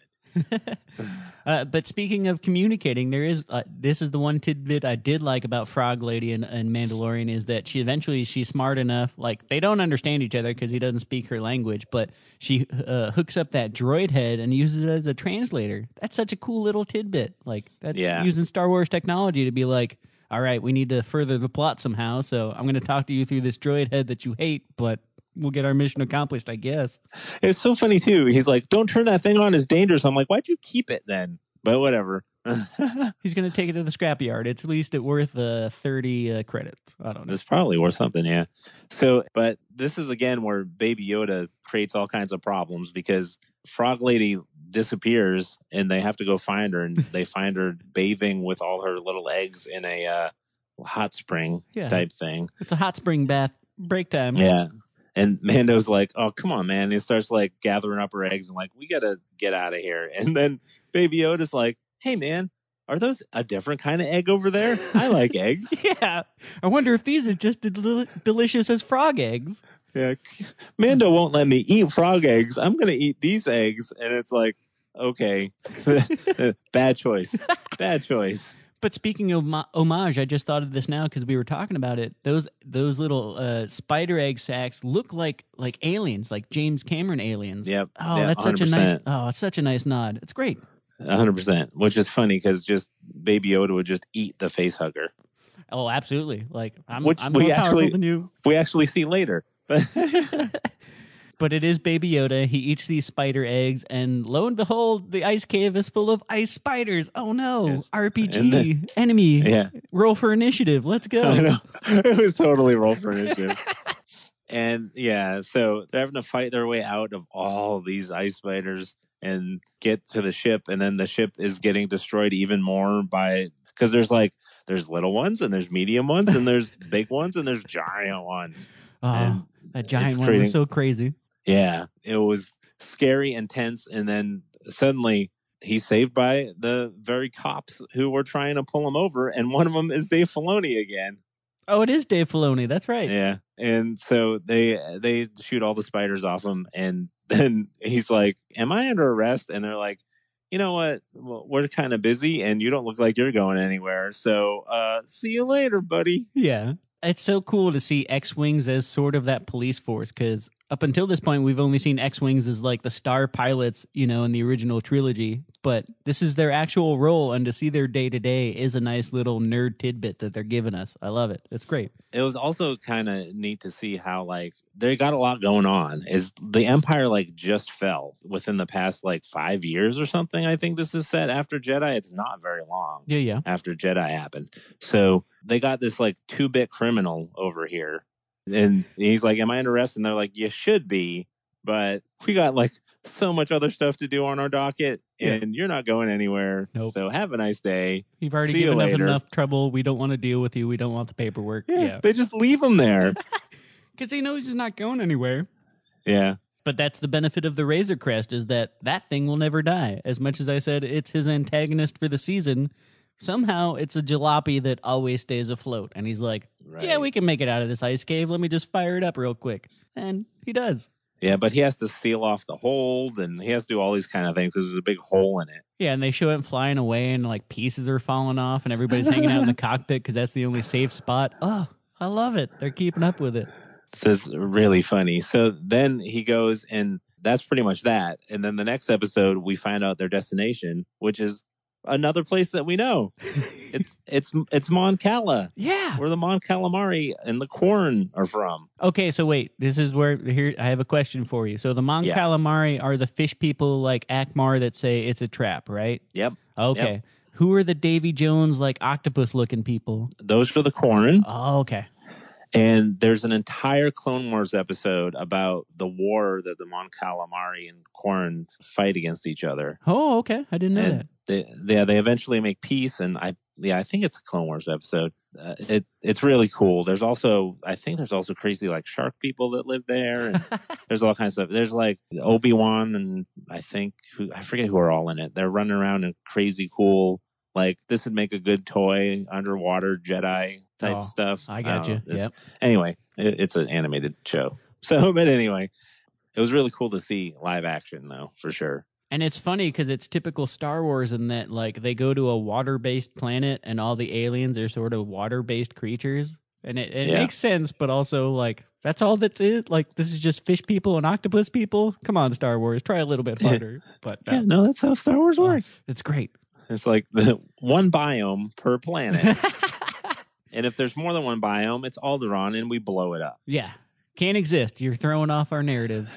uh, but speaking of communicating, there is uh, this is the one tidbit I did like about Frog Lady and, and Mandalorian is that she eventually she's smart enough. Like they don't understand each other because he doesn't speak her language, but she uh, hooks up that droid head and uses it as a translator. That's such a cool little tidbit. Like that's Yeah. using Star Wars technology to be like, all right, we need to further the plot somehow. So I'm going to talk to you through this droid head that you hate, but we'll get our mission accomplished, I guess. It's so funny too. He's like, "Don't turn that thing on; it's dangerous." I'm like, "Why'd you keep it then?" But whatever. He's going to take it to the scrapyard. It's at least it worth uh, thirty uh, credits. I don't know. It's probably worth something, yeah. So, but this is again where Baby Yoda creates all kinds of problems because Frog Lady disappears and they have to go find her, and they find her bathing with all her little eggs in a uh, hot spring Yeah. type thing. It's a hot spring bath break time. Yeah. And Mando's like, "Oh, come on, man." And he starts like gathering up her eggs and like, "We got to get out of here." And then Baby Yoda's like, "Hey, man, are those a different kind of egg over there? I like eggs." Yeah. I wonder if these are just as del- delicious as frog eggs. Yeah. Mando won't let me eat frog eggs. I'm going to eat these eggs. And it's like, okay, bad choice. Bad choice. But speaking of ma- homage, I just thought of this now because we were talking about it. Those those little uh, spider egg sacks look like like aliens, like James Cameron aliens. Yep. Oh, Yeah, that's one hundred such a nice. percent. Oh, it's such a nice nod. It's great. one hundred percent. Which is funny because just Baby Yoda would just eat the face hugger, Oh, absolutely. Like I'm, which I'm we more powerful actually than you. we actually see later. But it is Baby Yoda. He eats these spider eggs, and lo and behold, the ice cave is full of ice spiders. Oh no! Yes. R P G And then- enemy. Yeah. Roll for initiative. Let's go. I know. It was totally roll for initiative. And yeah, so they're having to fight their way out of all these ice spiders and get to the ship. And then the ship is getting destroyed even more by, because there's like, there's little ones and there's medium ones and there's big ones and there's giant ones. Oh, And that giant it's one creating- was so crazy. Yeah, it was scary and tense. And then suddenly he's saved by the very cops who were trying to pull him over. And one of them is Dave Filoni again. Oh, it is Dave Filoni. That's right. Yeah. And so they they shoot all the spiders off him. And then he's like, "Am I under arrest?" And they're like, "You know what? Well, we're kind of busy and you don't look like you're going anywhere. So uh, see you later, buddy." Yeah. It's so cool to see X-Wings as sort of that police force because up until this point, we've only seen X-Wings as like the star pilots, you know, in the original trilogy. But this is their actual role, and to see their day-to-day is a nice little nerd tidbit that they're giving us. I love it. It's great. It was also kind of neat to see how like they got a lot going on. Is the Empire like just fell within the past like five years or something? I think this is set after Jedi. It's not very long. Yeah, yeah. After Jedi happened. So they got this like two-bit criminal over here. And he's like, "Am I under arrest?" And they're like, "You should be, but we got like so much other stuff to do on our docket and you're not going anywhere. Nope. So have a nice day." You've already See you given us later. enough trouble. We don't want to deal with you. We don't want the paperwork. Yeah, Yeah. they just leave him there. Because he knows he's not going anywhere. Yeah. But that's the benefit of the Razor Crest is that that thing will never die. As much as I said it's his antagonist for the season, somehow it's a jalopy that always stays afloat. And he's like, Right. yeah, we can make it out of this ice cave. Let me just fire it up real quick. And he does. Yeah, but he has to seal off the hold and he has to do all these kind of things because there's a big hole in it. Yeah, and they show him flying away and like pieces are falling off and everybody's hanging out in the cockpit because that's the only safe spot. Oh, I love it. They're keeping up with it. So it's really funny. So then he goes and that's pretty much that. And then the next episode, we find out their destination, which is another place that we know. it's it's it's Mon Cala. Yeah, where the Mon Calamari and the corn are from. Okay, so wait, this is where here I have a question for you. So the Mon Yeah. Calamari are the fish people like Akmar that say it's a trap, right? Yep. Okay. Yep. Who are the Davy Jones like octopus looking people? Those are the corn. Oh, okay. And there's an entire Clone Wars episode about the war that the Mon Calamari and corn fight against each other. Oh, okay. I didn't know And that. They, yeah, they eventually make peace, and I yeah, I think it's a Clone Wars episode. Uh, it it's really cool. There's also I think there's also crazy like shark people that live there, and there's all kinds of stuff. There's like Obi-Wan and I think who I forget who are all in it. They're running around in crazy cool. Like this would make a good toy underwater Jedi type Oh, stuff. I got don't you. know. It's- Yep. Anyway, it, it's an animated show. So, but anyway, it was really cool to see live action though, for sure. And it's funny because it's typical Star Wars in that like they go to a water-based planet and all the aliens are sort of water-based creatures. And it, it Yeah. makes sense, but also like that's all that's it. Like this is just fish people and octopus people. Come on, Star Wars, try a little bit harder. But uh, Yeah, no, that's how Star Wars works. it's great. It's like the one biome per planet. And if there's more than one biome, it's Alderaan and we blow it up. Yeah, can't exist. You're throwing off our narrative.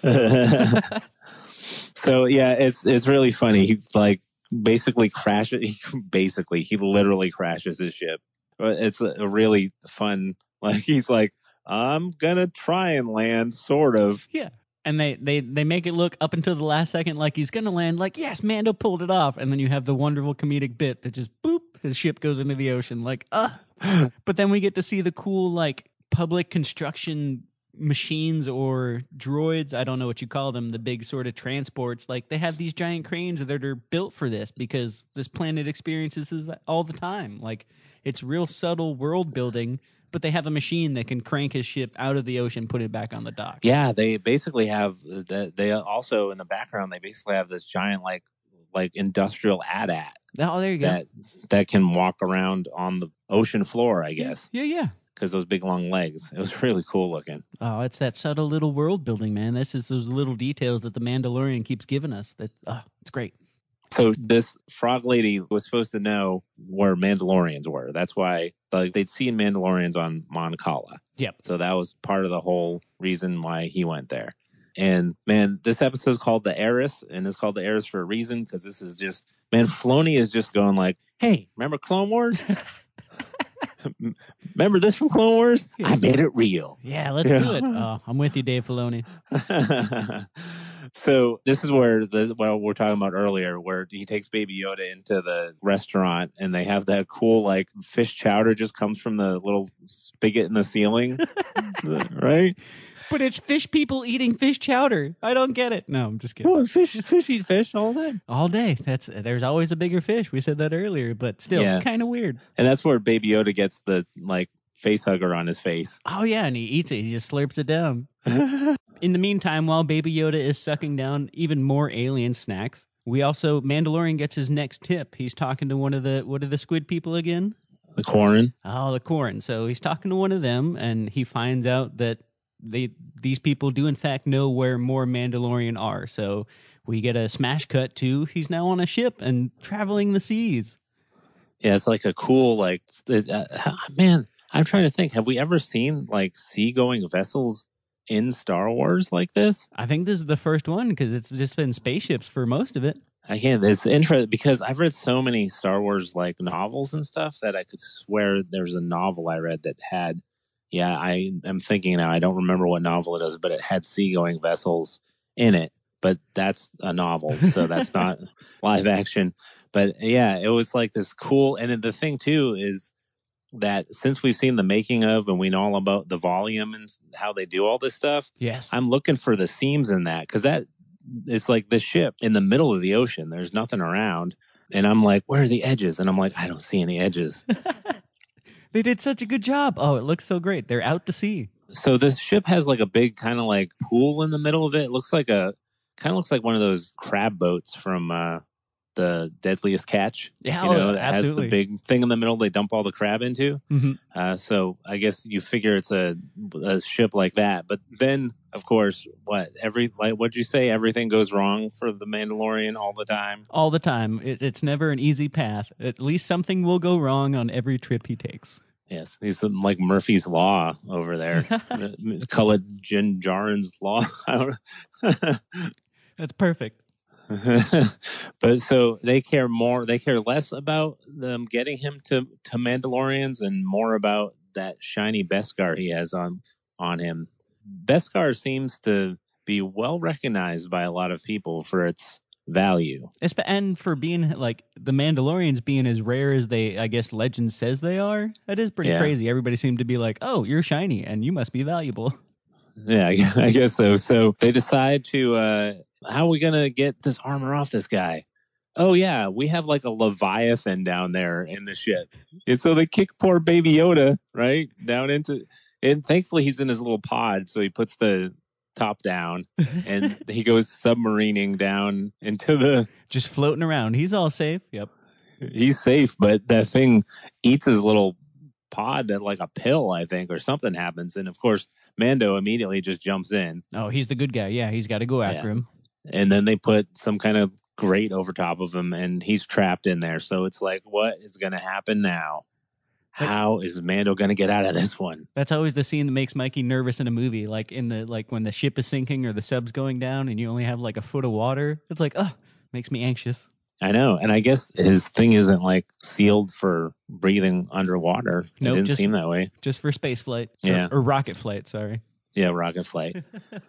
So yeah, it's it's really funny. He like basically crashes. He, basically, he literally crashes his ship. It's a, a really fun. Like he's like, I'm gonna try and land, sort of. Yeah. And they, they, they make it look up until the last second like he's going to land, like, yes, Mando pulled it off. And then you have the wonderful comedic bit that just, boop, his ship goes into the ocean. Like, uh. But then we get to see the cool, like, public construction machines or droids. I don't know what you call them, the big sort of transports. Like, they have these giant cranes that are built for this because this planet experiences this all the time. Like, it's real subtle world building. But they have a machine that can crank his ship out of the ocean, put it back on the dock. Yeah, they basically have. The, they also in the background. They basically have this giant like like industrial A T A T Oh, there you go. that that can walk around on the ocean floor. I guess Yeah, yeah. because those big long legs. It was really cool looking. Oh, it's that subtle little world building, man. This is those little details that the Mandalorian keeps giving us. That oh, it's great. So this frog lady was supposed to know where Mandalorians were. That's why like they'd seen Mandalorians on Mon Cala. Yep. So that was part of the whole reason why he went there. And man, this episode is called The Heiress, and it's called The Heiress for a reason because this is just man. Filoni is just going like, "Hey, remember Clone Wars? Remember this from Clone Wars? I made it real." Yeah, let's do it. Oh, I'm with you, Dave Filoni. So this is where the well we're talking about earlier, where he takes Baby Yoda into the restaurant, and they have that cool like fish chowder just comes from the little spigot in the ceiling, right? But it's fish people eating fish chowder. I don't get it. No, I'm just kidding. Well, fish fish eat fish all the time, All day. That's there's always a bigger fish. We said that earlier, but still Yeah. kind of weird. and that's where Baby Yoda gets the like face hugger on his face. Oh yeah, and he eats it. He just slurps it down. In the meantime, while Baby Yoda is sucking down even more alien snacks, we also Mandalorian gets his next tip. He's talking to one of the what are the squid people again? The corn. Oh, the Corrin. So he's talking to one of them, and he finds out that they these people do in fact know where more Mandalorian are. So we get a smash cut to he's now on a ship and traveling the seas. Yeah, it's like a cool like uh, man. I'm trying to think. Have we ever seen like seagoing vessels in Star Wars like this? I think this is the first one because it's just been spaceships for most of it. I can't. It's interesting because I've read so many Star Wars like novels and stuff that I could swear there's a novel I read that had. Yeah, I am thinking now. I don't remember what novel it is, but it had seagoing vessels in it. But that's a novel, so that's not live action. But yeah, it was like this cool. And then the thing too is that since we've seen the making of and we know all about the volume and how they do all this stuff, Yes. I'm looking for the seams in that because that it's like the ship in the middle of the ocean. There's nothing around. And I'm like, where are the edges? And I'm like, I don't see any edges. They did such a good job. Oh, it looks so great. They're out to sea. So this ship has like a big kind of like pool in the middle of it. It looks like a kind of looks like one of those crab boats from uh, the Deadliest Catch. Yeah, you know, oh, that has absolutely. the big thing in the middle they dump all the crab into. Mm-hmm. Uh, so I guess you figure it's a, a ship like that. But then of course, what every like what'd you say? Everything goes wrong for the Mandalorian all the time. All the time. It, it's never an easy path. At least something will go wrong on every trip he takes. Yes, he's like Murphy's Law over there. Call it Jin Djarin's Law. I don't know. That's perfect. But so they care more. They care less about them getting him to to Mandalorians and more about that shiny Beskar he has on on him. Beskar seems to be well recognized by a lot of people for its value, and for being like the Mandalorians being as rare as they, I guess, legend says they are. That is pretty Yeah. crazy. Everybody seemed to be like, "Oh, you're shiny, and you must be valuable." Yeah, I guess so. So they decide to, uh, how are we going to get this armor off this guy? Oh, yeah, we have like a Leviathan down there in the ship. And so they kick poor Baby Yoda, right, down into, and thankfully he's in his little pod, so he puts the top down and he goes submarining down into the... Just floating around. He's all safe. Yep. He's safe, but that thing eats his little pod like a pill, I think, or something happens. And of course, Mando immediately just jumps in. Oh, he's the good guy. Yeah, he's got to go after Yeah. him. And then they put some kind of grate over top of him, and he's trapped in there. So it's like, what is going to happen now? How is Mando going to get out of this one? That's always the scene that makes Mikey nervous in a movie, like in the like when the ship is sinking or the sub's going down, and you only have like a foot of water. It's like, oh, makes me anxious. I know, and I guess his thing isn't like sealed for breathing underwater. Nope, it didn't just- seem that way. Just for space flight, or- Yeah. or, rocket flight. Sorry. Yeah, rocket flight.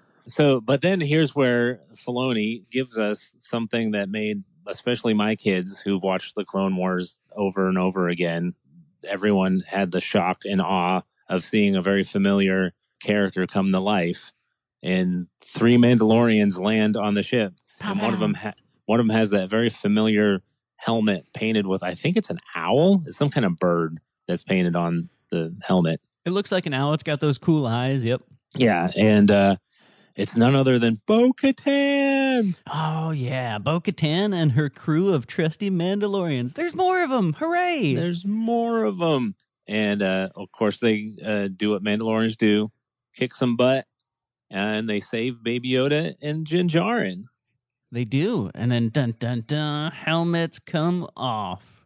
So, but then here's where Filoni gives us something that made, especially my kids who've watched the Clone Wars over and over again, everyone had the shock and awe of seeing a very familiar character come to life. And three Mandalorians land on the ship, Pow, and one of pow. them, ha- one of them has that very familiar helmet painted with, I think it's an owl, it's some kind of bird that's painted on the helmet. It looks like an owl. It's got those cool eyes. Yep. Yeah, and uh, it's none other than Bo-Katan. Oh yeah, Bo-Katan and her crew of trusty Mandalorians. There's more of them. Hooray! There's more of them. And uh, of course, they uh, do what Mandalorians do, kick some butt, and they save Baby Yoda and Din Djarin. They do, and then dun dun dun, helmets come off.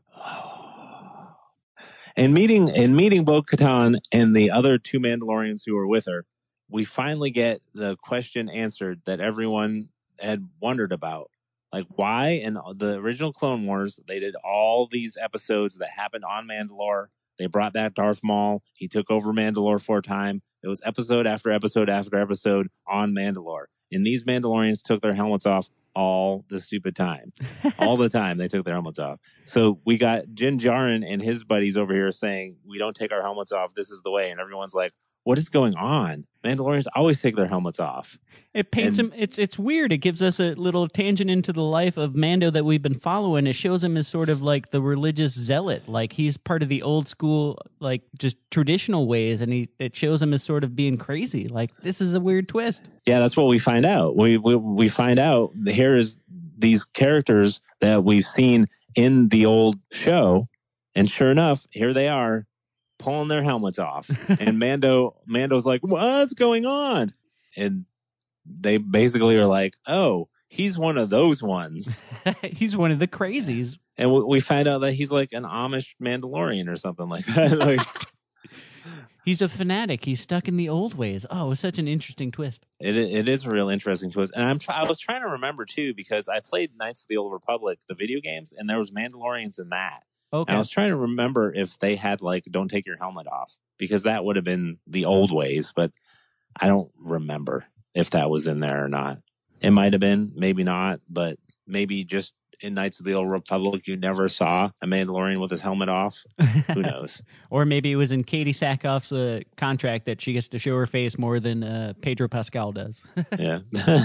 And meeting and meeting Bo-Katan and the other two Mandalorians who were with her, we finally get the question answered that everyone had wondered about. Like, why in the original Clone Wars, they did all these episodes that happened on Mandalore. They brought back Darth Maul. He took over Mandalore for a time. It was episode after episode after episode on Mandalore. And these Mandalorians took their helmets off all the stupid time. All the time they took their helmets off. So we got Din Djarin and his buddies over here saying, we don't take our helmets off. This is the way. And everyone's like, what is going on? Mandalorians always take their helmets off. It paints And- him. It's it's weird. It gives us a little tangent into the life of Mando that we've been following. It shows him as sort of like the religious zealot, like he's part of the old school, like just traditional ways, and he it shows him as sort of being crazy. Like this is a weird twist. Yeah, that's what we find out. We we, we find out here is these characters that we've seen in the old show, and sure enough, here they are pulling their helmets off. And Mando Mando's like, what's going on? And they basically are like, oh, he's one of those ones. He's one of the crazies. And we, we find out that he's like an Amish Mandalorian or something like that. Like, He's a fanatic. He's stuck in the old ways. Oh, it was such an interesting twist. It it is a real interesting twist, and I'm try- I was trying to remember too because I played Knights of the Old Republic, the video games, and there was Mandalorians in that. Okay. And I was trying to remember if they had like "Don't take your helmet off" because that would have been the old ways, but I don't remember if that was in there or not. It might have been, maybe not, but maybe just in Knights of the Old Republic you never saw a Mandalorian with his helmet off. Who knows? Or maybe it was in Katie Sackhoff's uh, contract that she gets to show her face more than uh, Pedro Pascal does. Yeah.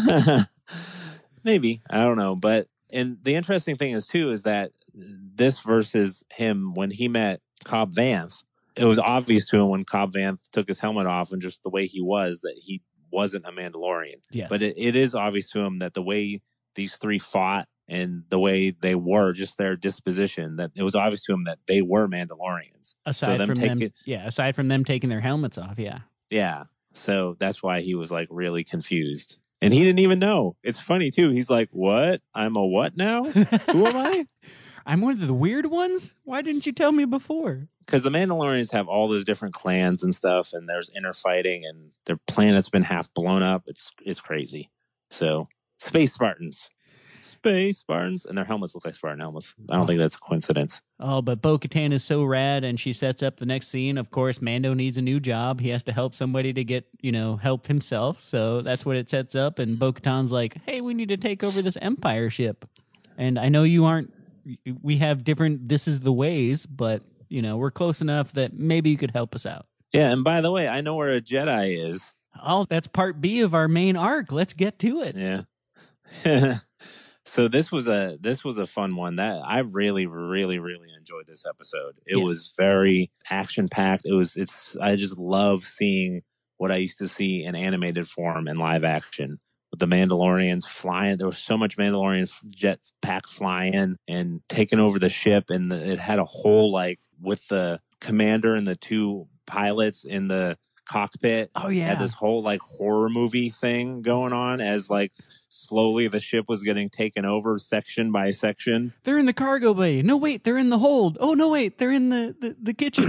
Maybe. I don't know. But and the interesting thing is too is that this versus him when he met Cobb Vanth, it was obvious to him when Cobb Vanth took his helmet off and just the way he was that he wasn't a Mandalorian. Yes. But it, it is obvious to him that the way these three fought and the way they were, just their disposition, that it was obvious to him that they were Mandalorians. aside them from take them, it- yeah, aside from them taking their helmets off, yeah. Yeah. So that's why he was like really confused. And he didn't even know. It's funny too. He's like, what? I'm a what now? Who am I? I'm one of the weird ones? Why didn't you tell me before? Because the Mandalorians have all those different clans and stuff, and there's interfighting, and their planet's been half blown up. It's it's crazy. So, Space Spartans. Space Spartans. And their helmets look like Spartan helmets. I don't Oh. think that's a coincidence. Oh, but Bo-Katan is so rad, and she sets up the next scene. Of course, Mando needs a new job. He has to help somebody to get, you know, help himself. So that's what it sets up. And Bo-Katan's like, hey, we need to take over this Empire ship. And I know you aren't, we have different, this is the ways, but, you know, we're close enough that maybe you could help us out. Yeah, and by the way, I know where a Jedi is. Oh, that's part B of our main arc. Let's get to it. Yeah. So this was a this was a fun one. That I really, really, really enjoyed this episode. It Yes. was very action packed. It was it's I just love seeing what I used to see in animated form and live action. With the Mandalorians flying, there was so much Mandalorian jet pack flying and taking over the ship, and the, it had a whole like with the commander and the two pilots in the cockpit. Oh, yeah. Had this whole like horror movie thing going on as like slowly the ship was getting taken over section by section. They're in the cargo bay. No, wait, they're in the hold. Oh, no, wait, they're in the, the, the kitchen.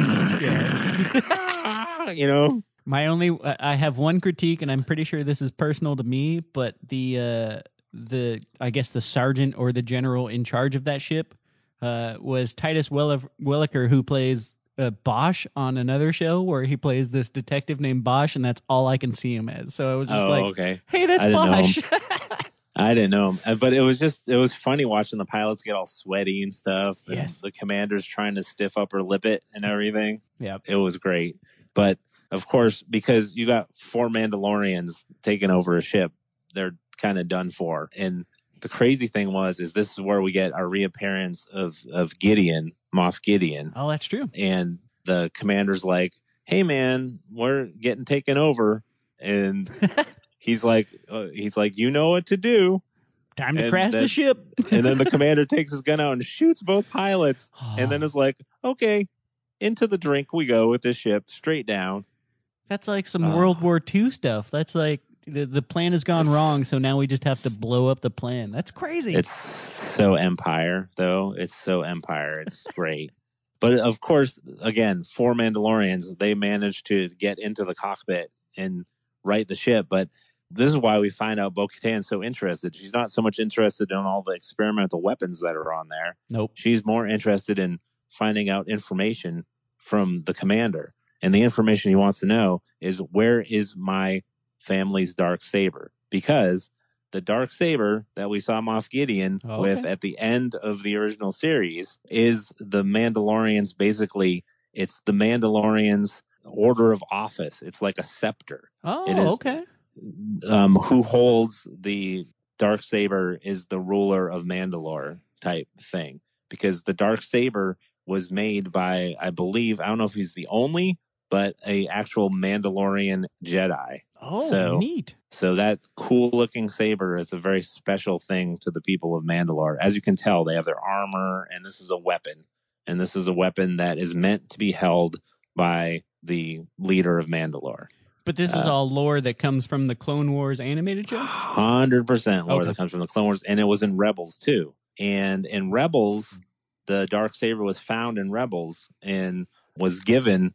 Yeah. You know, My only, I have one critique, and I'm pretty sure this is personal to me, but the, uh, the, I guess the sergeant or the general in charge of that ship uh, was Titus Welliver, Welliker, who plays uh, Bosch on another show where he plays this detective named Bosch, and that's all I can see him as. So I was just oh, like, okay. hey, that's I didn't know Bosch. I didn't know him, Uh, but it was just it was funny watching the pilots get all sweaty and stuff. And Yes. the commanders trying to stiff upper lip it and everything. Yep. It was great, but of course, because you got four Mandalorians taking over a ship, they're kind of done for. And the crazy thing was, is this is where we get our reappearance of of Gideon, Moff Gideon, Oh, that's true. and the commander's like, "Hey, man, we're getting taken over," and he's like, uh, "He's like, you know what to do." Time to And crash the then- ship. And then the commander takes his gun out and shoots both pilots, and then is like, "Okay, into the drink we go with this ship, straight down." That's like some Oh. World War Two stuff. That's like the, the plan has gone It's- wrong, so now we just have to blow up the plan. That's crazy. It's so Empire, though. It's so Empire. It's great. But of course, again, four Mandalorians, they managed to get into the cockpit and right the ship. But this is why we find out Bo-Katan's so interested. She's not so much interested in all the experimental weapons that are on there. Nope. She's more interested in finding out information from the commander. And the information he wants to know is, where is my family's dark saber? Because the dark saber that we saw Moff Gideon Oh, with okay. at the end of the original series is the Mandalorians. Basically, it's the Mandalorians' order of office. It's like a scepter. Oh, It is- okay. Um, who holds the dark saber is the ruler of Mandalore type thing. Because the dark saber was made by, I believe, I don't know if he's the only, but a actual Mandalorian Jedi. Oh, So- neat. So that cool looking saber is a very special thing to the people of Mandalore. As you can tell, they have their armor, and this is a weapon. And this is a weapon that is meant to be held by the leader of Mandalore. But this is uh, all lore that comes from the Clone Wars animated show? one hundred percent lore Okay. that comes from the Clone Wars, and it was in Rebels too. And in Rebels, the dark saber was found in Rebels and was given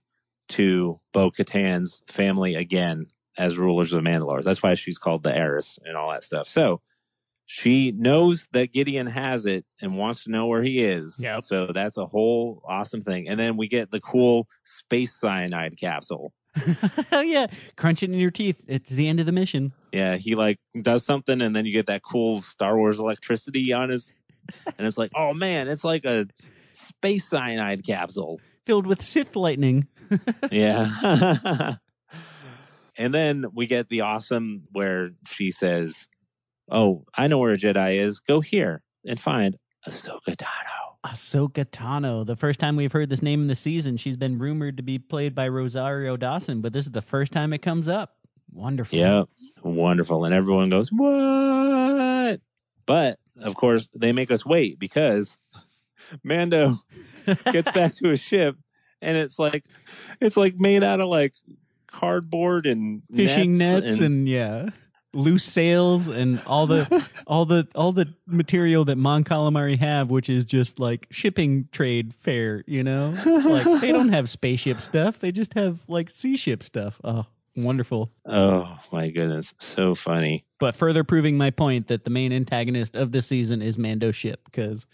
to Bo-Katan's family again as rulers of Mandalore. That's why she's called the heiress and all that stuff. So she knows that Gideon has it and wants to know where he is. Yep. So that's a whole awesome thing. And then we get the cool space cyanide capsule. Oh, yeah. Crunch it in your teeth. It's the end of the mission. Yeah, he like does something, and then you get that cool Star Wars electricity on his, and it's like, oh man, it's like a space cyanide capsule. Filled with Sith lightning. Yeah. And then we get the awesome where she says, "Oh, I know where a Jedi is. Go here and find Ahsoka Tano." Ahsoka Tano. The first time we've heard this name in the season, she's been rumored to be played by Rosario Dawson, but this is the first time it comes up. Wonderful. Yep. Wonderful. And everyone goes, "What?" But of course, they make us wait because Mando gets back to his ship, and it's like it's like made out of like cardboard and fishing nets, nets, and, and yeah, loose sails and all the all the all the material that Mon Calamari have, which is just like shipping trade fare. You know, like they don't have spaceship stuff; they just have like sea ship stuff. Oh, wonderful! Oh my goodness, so funny. But further proving my point that the main antagonist of this season is Mando Ship, because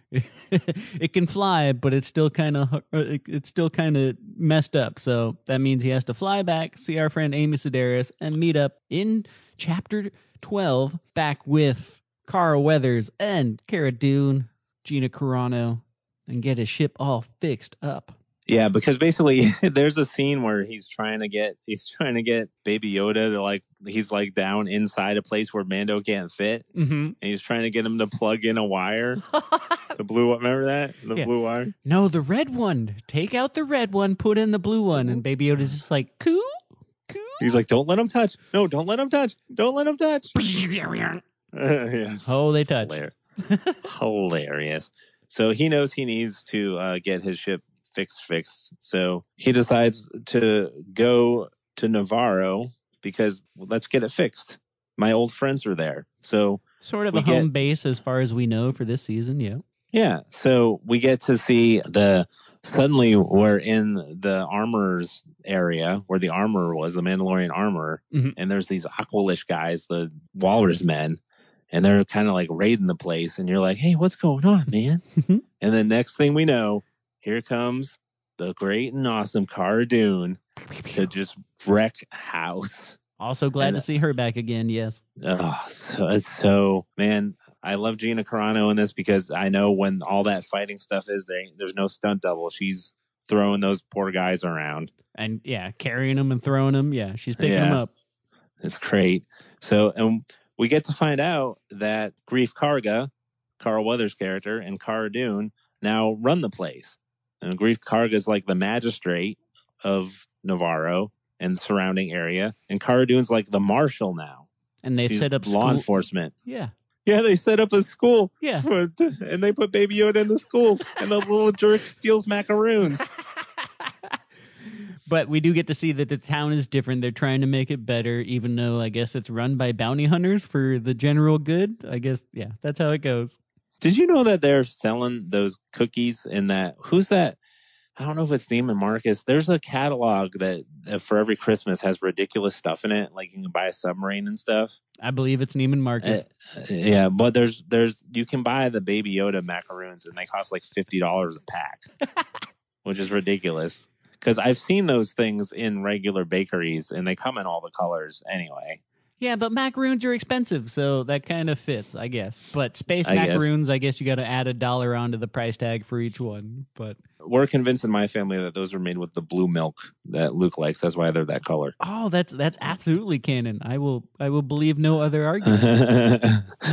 it can fly, but it's still kind of it's still kind of messed up. So that means he has to fly back, see our friend Amy Sedaris, and meet up in chapter twelve back with Carl Weathers and Cara Dune, Gina Carano, and get his ship all fixed up. Yeah, because basically there's a scene where he's trying to get he's trying to get Baby Yoda to like he's like down inside a place where Mando can't fit, mm-hmm. and he's trying to get him to plug in a wire. The blue, remember that? The yeah. blue wire? No, the red one. Take out the red one, put in the blue one, and Baby Yoda's just like, cool, cool. He's like, don't let him touch. No, don't let him touch. Don't let him touch. uh, yes. Oh, they touched. Hilarious. Hilarious. So he knows he needs to uh, get his ship fixed, fixed. So he decides to go to Navarro because well, let's get it fixed. My old friends are there. So sort of a home get, base as far as we know for this season. Yeah. Yeah. So we get to see the, suddenly we're in the armorer's area where the armorer was, the Mandalorian armorer. Mm-hmm. And there's these Aqualish guys, the Walrus men. And they're kind of like raiding the place. And you're like, hey, what's going on, man? Mm-hmm. And then next thing we know, here comes the great and awesome Cara Dune to just wreck house. Also glad and, to see her back again, yes. Oh, so, so, man, I love Gina Carano in this because I know when all that fighting stuff is, there, there's no stunt double. She's throwing those poor guys around. And, yeah, carrying them and throwing them. Yeah, she's picking yeah, them up. It's great. So, and we get to find out that Greef Karga, Carl Weathers' character, and Cara Dune now run the place. And Greef Karga is like the magistrate of Navarro and the surrounding area. And Cara Dune's like the marshal now. And they've She's set up law school. enforcement. Yeah. Yeah, they set up a school. Yeah. And they put Baby Yoda in the school. And the little jerk steals macaroons. But we do get to see that the town is different. They're trying to make it better, even though I guess it's run by bounty hunters for the general good. I guess, yeah, that's how it goes. Did you know that they're selling those cookies in that? Who's that? I don't know if it's Neiman Marcus. There's a catalog that, that for every Christmas has ridiculous stuff in it. Like you can buy a submarine and stuff. I believe it's Neiman Marcus. Uh, yeah, but there's there's you can buy the Baby Yoda macaroons and they cost like fifty dollars a pack, which is ridiculous. Because I've seen those things in regular bakeries and they come in all the colors anyway. Yeah, but macaroons are expensive, so that kind of fits, I guess. But space I macaroons, guess. I guess you got to add a dollar onto the price tag for each one. But we're convinced in my family that those are made with the blue milk that Luke likes. That's why they're that color. Oh, that's that's absolutely canon. I will I will believe no other argument.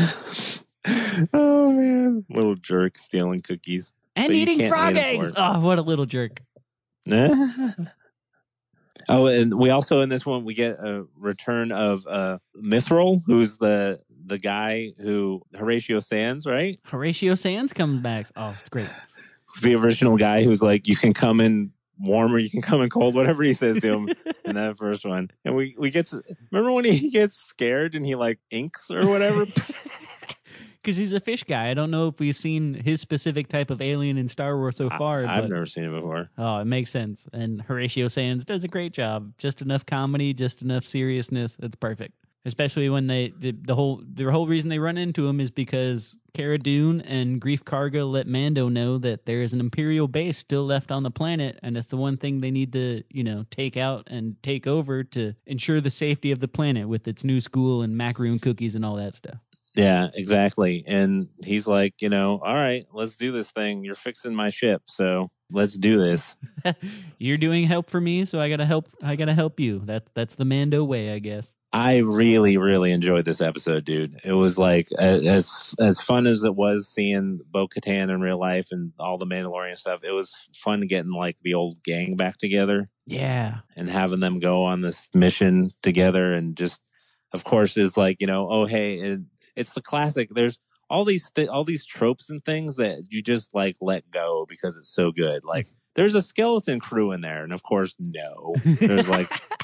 Oh man, little jerk stealing cookies and but eating frog eggs. Oh, what a little jerk! Oh, and we also in this one we get a return of uh, Mithril, who's the the guy who Horatio Sands, right? Horatio Sands comes back. Oh, it's great. The original guy who's like, you can come in warm or you can come in cold, whatever he says to him in that first one. And we we get to, remember when he gets scared and he like inks or whatever. Because he's a fish guy. I don't know if we've seen his specific type of alien in Star Wars so far. I, I've but, never seen it before. Oh, it makes sense. And Horatio Sands does a great job. Just enough comedy, just enough seriousness. It's perfect. Especially when they the, the whole the whole reason they run into him is because Cara Dune and Greef Karga let Mando know that there is an Imperial base still left on the planet, and it's the one thing they need to, you know, take out and take over to ensure the safety of the planet with its new school and macaroon cookies and all that stuff. Yeah, exactly. And he's like, you know, all right, let's do this thing. You're fixing my ship, so let's do this. You're doing help for me, so I gotta help. I gotta help you. That that's the Mando way, I guess. I really, really enjoyed this episode, dude. It was like as as fun as it was seeing Bo-Katan in real life and all the Mandalorian stuff. It was fun getting like the old gang back together. Yeah, and having them go on this mission together, and just, of course, is like, you know, oh hey. It, It's the classic. There's all these th- all these tropes and things that you just like let go because it's so good. Like there's a skeleton crew in there, and of course, no. There's like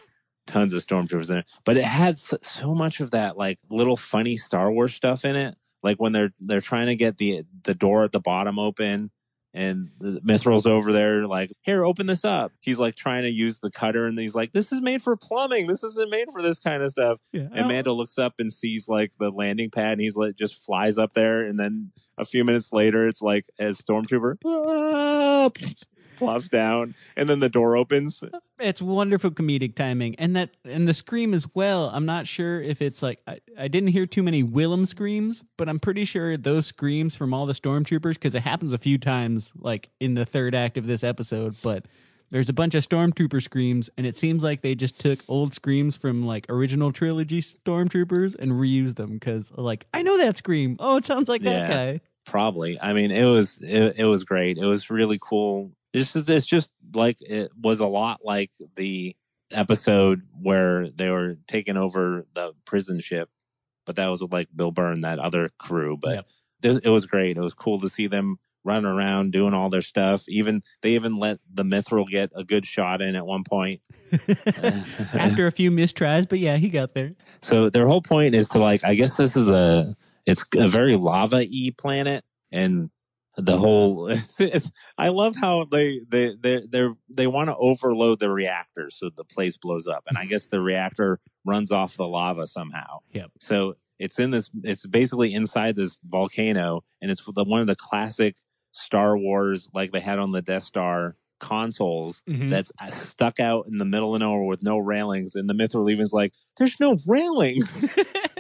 tons of stormtroopers in it. But it had so, so much of that like little funny Star Wars stuff in it. Like when they're they're trying to get the the door at the bottom open, and the Mithril's over there like, here, open this up. He's like trying to use the cutter, and he's like, this is made for plumbing. This isn't made for this kind of stuff. Yeah, and Mando looks up and sees like the landing pad, and he's like just flies up there, and then a few minutes later, it's like as Stormtrooper ah, plops down, and then the door opens. It's wonderful comedic timing, and that and the scream as well. I'm not sure if it's like I, I didn't hear too many Willem screams, but I'm pretty sure those screams from all the stormtroopers, because it happens a few times, like in the third act of this episode. But there's a bunch of stormtrooper screams, and it seems like they just took old screams from like original trilogy stormtroopers and reused them. Because like I know that scream. Oh, it sounds like yeah, that guy. Probably. I mean, it was it, it was great. It was really cool. It's just, it's just like it was a lot like the episode where they were taking over the prison ship, but that was with like Bill Burr and that other crew. But yep. it, it was great. It was cool to see them running around doing all their stuff. Even they even let the Mithril get a good shot in at one point after a few mistries. But yeah, he got there. So their whole point is to like, I guess this is a it's a very lava-y planet, and the whole I love how they they they they they want to overload the reactor so the place blows up, and I guess the reactor runs off the lava somehow. Yep. So it's in this it's basically inside this volcano, and it's the, one of the classic Star Wars like they had on the Death Star consoles mm-hmm. that's stuck out in the middle of nowhere with no railings, and the Mithril even's like, there's no railings.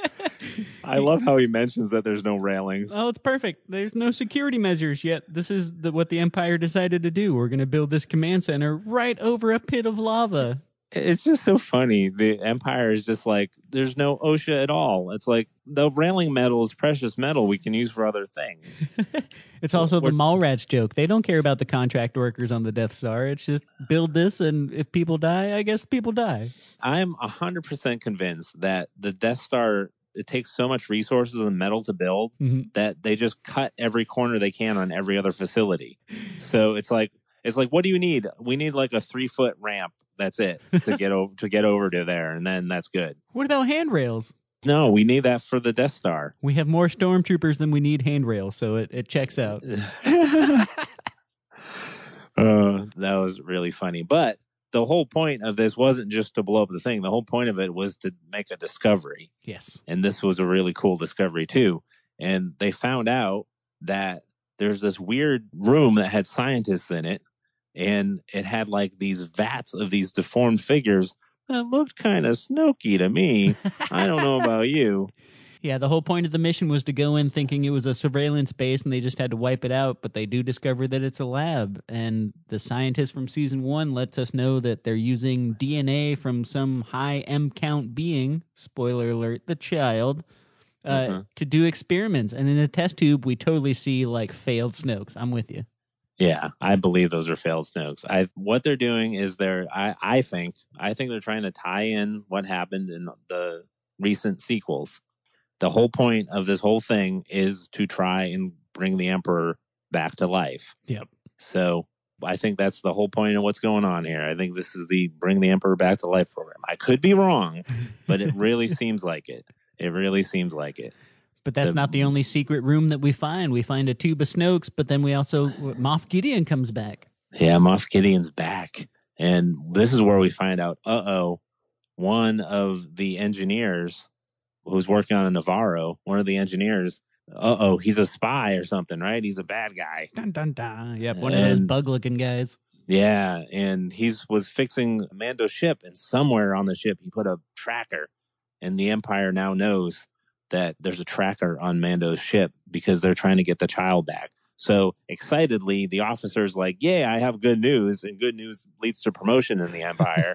I love how he mentions that there's no railings. Oh, it's perfect. There's no security measures yet. This is the, what the Empire decided to do. We're going to build this command center right over a pit of lava. It's just so funny. The Empire is just like, there's no OSHA at all. It's like, the railing metal is precious metal we can use for other things. It's also We're, the Mallrats joke. They don't care about the contract workers on the Death Star. It's just build this, and if people die, I guess people die. I'm one hundred percent convinced that the Death Star, it takes so much resources and metal to build mm-hmm. that they just cut every corner they can on every other facility. So it's like, it's like, what do you need? We need like a three foot ramp. That's it to get over to get over to there, and then that's good. What about handrails? No, we need that for the Death Star. We have more stormtroopers than we need handrails, so it, it checks out. uh, that was really funny, but the whole point of this wasn't just to blow up the thing. The whole point of it was to make a discovery. Yes. And this was a really cool discovery too. And they found out that there's this weird room that had scientists in it, and it had like these vats of these deformed figures that looked kind of Snoky to me. I don't know about you. Yeah, the whole point of the mission was to go in thinking it was a surveillance base and they just had to wipe it out, but they do discover that it's a lab. And the scientist from season one lets us know that they're using D N A from some high M count being, spoiler alert, the child, uh, uh-huh. to do experiments. And in a test tube, we totally see like failed Snokes. I'm with you. Yeah, I believe those are failed Snokes. I what they're doing is they're I, I think I think they're trying to tie in what happened in the recent sequels. The whole point of this whole thing is to try and bring the Emperor back to life. Yep. So I think that's the whole point of what's going on here. I think this is the Bring the Emperor Back to Life program. I could be wrong, but it really seems like it. It really seems like it. But that's the, not the only secret room that we find. We find a tube of Snokes, but then we also, Moff Gideon comes back. Yeah, Moff Gideon's back. And this is where we find out, uh-oh, one of the engineers who's working on a Navarro, one of the engineers, uh-oh, he's a spy or something, right? He's a bad guy. Dun, dun, dun. Yep, one and, of those bug-looking guys. Yeah, and he was fixing Mando's ship, and somewhere on the ship he put a tracker, and the Empire now knows that there's a tracker on Mando's ship because they're trying to get the child back. So excitedly, the officer's like, yeah, I have good news, and good news leads to promotion in the Empire.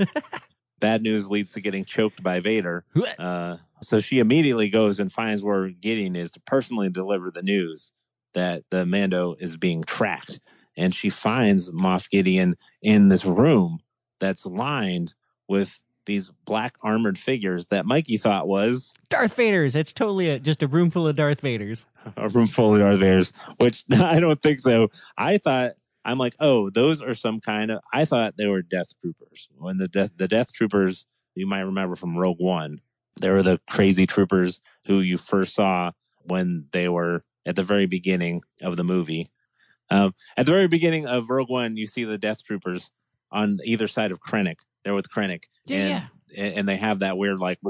Bad news leads to getting choked by Vader. Uh, so she immediately goes and finds where Gideon is to personally deliver the news that the Mando is being tracked. And she finds Moff Gideon in this room that's lined with these black armored figures that Mikey thought was Darth Vader's. It's totally a, just a room full of Darth Vader's. A room full of Darth Vader's, which I don't think so. I thought, I'm like, oh, those are some kind of, I thought they were Death Troopers. When the Death, the Death Troopers you might remember from Rogue One. They were the crazy troopers who you first saw when they were at the very beginning of the movie. Um, at the very beginning of Rogue One, you see the Death Troopers on either side of Krennic. They're with Krennic. Yeah, and, yeah. and they have that weird, like,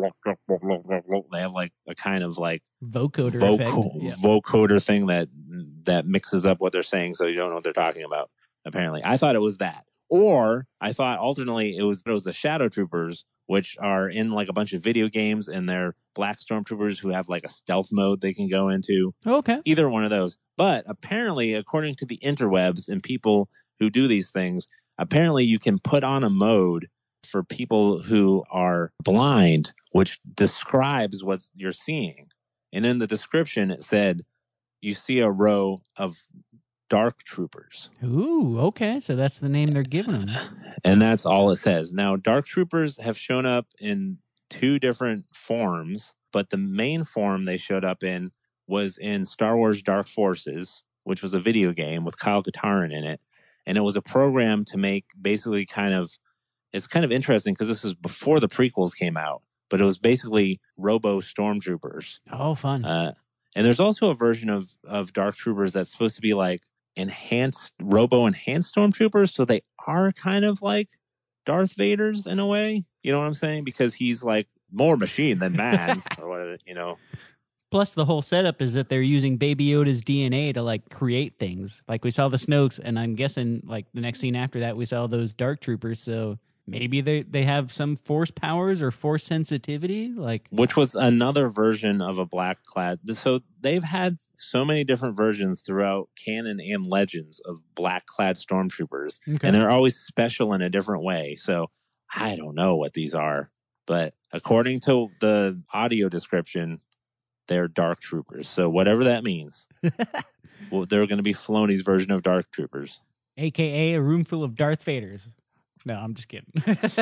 they have like a kind of like vocoder voc- effect. Yeah. vocoder thing that that mixes up what they're saying so you don't know what they're talking about, apparently. I thought it was that. Or I thought alternately it was, it was the Shadow Troopers, which are in like a bunch of video games, and they're black stormtroopers who have like a stealth mode they can go into. Okay. Either one of those. But apparently, according to the interwebs and people who do these things, apparently you can put on a mode for people who are blind, which describes what you're seeing. And in the description, it said, you see a row of dark troopers. Ooh, okay. So that's the name they're giving them. And that's all it says. Now, dark troopers have shown up in two different forms, but the main form they showed up in was in Star Wars Dark Forces, which was a video game with Kyle Katarn in it. And it was a program to make basically kind of, it's kind of interesting because this is before the prequels came out, but it was basically robo stormtroopers. Oh, fun. Uh, and there's also a version of, of Dark Troopers that's supposed to be like enhanced, robo enhanced stormtroopers. So they are kind of like Darth Vader's in a way. You know what I'm saying? Because he's like more machine than man or whatever, you know. Plus, the whole setup is that they're using Baby Yoda's D N A to like create things. Like we saw the Snokes, and I'm guessing like the next scene after that, we saw those Dark Troopers. So maybe they, they have some force powers or force sensitivity, like which was another version of a black clad. So they've had so many different versions throughout canon and legends of black clad stormtroopers, okay. and they're always special in a different way. So I don't know what these are, but according to the audio description, they're dark troopers. So whatever that means, well, they're going to be Filoni's version of dark troopers, A K A a room full of Darth Vaders. No, I'm just kidding.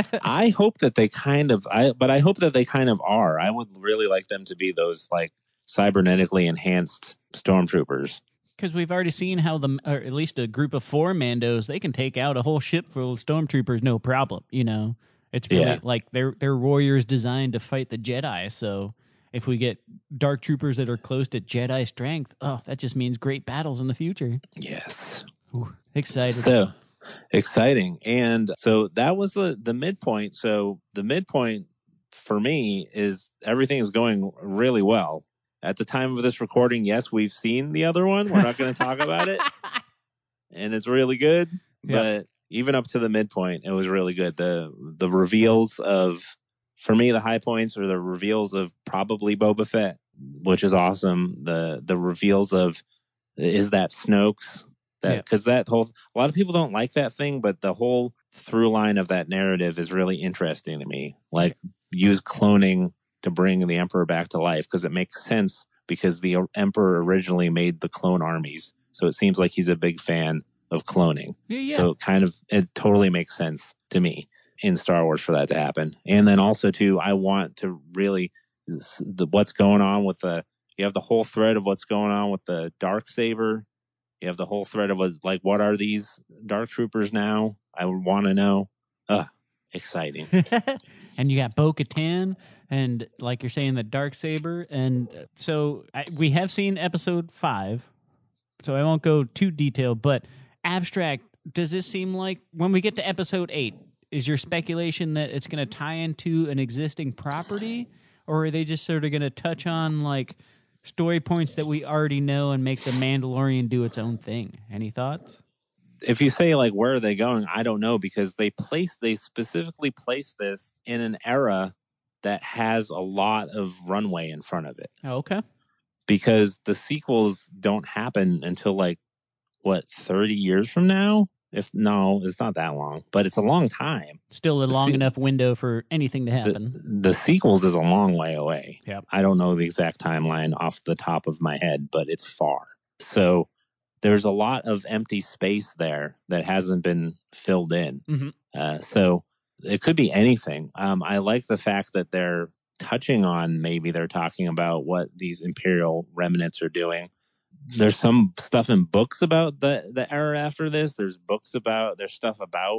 I hope that they kind of, I, but I hope that they kind of are. I would really like them to be those like cybernetically enhanced stormtroopers. Because we've already seen how the, or at least a group of four Mandos, they can take out a whole ship full of stormtroopers, no problem. You know, it's really Yeah. like they're they're warriors designed to fight the Jedi. So if we get dark troopers that are close to Jedi strength, oh, that just means great battles in the future. Yes. Ooh, excited. So exciting. And so that was the, the midpoint. So the midpoint for me is everything is going really well. At the time of this recording, yes, we've seen the other one. We're not going to talk about it. And it's really good. Yeah. But even up to the midpoint, it was really good. The the reveals of, for me, the high points are the reveals of probably Boba Fett, which is awesome. The the reveals of, is that Snoke's? That because yeah. that whole, a lot of people don't like that thing, but the whole through line of that narrative is really interesting to me. Like yeah. use cloning to bring the Emperor back to life, because it makes sense because the Emperor originally made the clone armies. So it seems like he's a big fan of cloning. Yeah, yeah. So it kind of, it totally makes sense to me in Star Wars for that to happen. And then also too, I want to really, the, what's going on with the, you have the whole thread of what's going on with the Darksaber. You have the whole thread of like, what are these Dark Troopers now? I would want to know. Ugh, exciting. And you got Bo-Katan, and like you're saying, the Darksaber. And so I, we have seen episode five, so I won't go too detailed, but abstract, does this seem like when we get to episode eight, is your speculation that it's going to tie into an existing property, or are they just sort of going to touch on like story points that we already know and make the Mandalorian do its own thing? Any thoughts? If you say like, where are they going? I don't know, because they place, they specifically place this in an era that has a lot of runway in front of it. Oh, okay. Because the sequels don't happen until like, what, thirty years from now? If no, it's not that long, but it's a long time. Still a the long se- enough window for anything to happen. The, the sequels is a long way away. Yep. I don't know the exact timeline off the top of my head, but it's far. So there's a lot of empty space there that hasn't been filled in. Mm-hmm. Uh, so it could be anything. Um, I like the fact that they're touching on, maybe they're talking about what these Imperial remnants are doing. There's some stuff in books about the, the era after this. There's books about, there's stuff about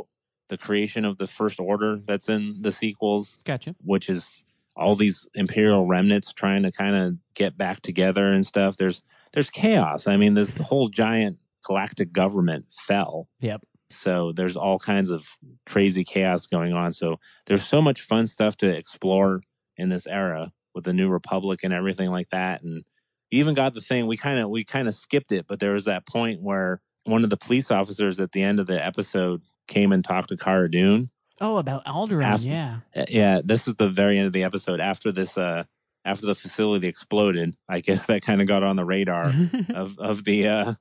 the creation of the First Order that's in the sequels, Gotcha. which is all these Imperial remnants trying to kind of get back together and stuff. There's there's chaos. I mean, this whole giant galactic government fell. Yep. So there's all kinds of crazy chaos going on. So there's so much fun stuff to explore in this era with the New Republic and everything like that. And you even got the thing, we kind of we kind of skipped it, but there was that point where one of the police officers at the end of the episode came and talked to Cara Dune. Oh, about Alderaan, After, yeah. Yeah, this was the very end of the episode. After this, uh, after the facility exploded, I guess that kind of got on the radar of, of the... Uh,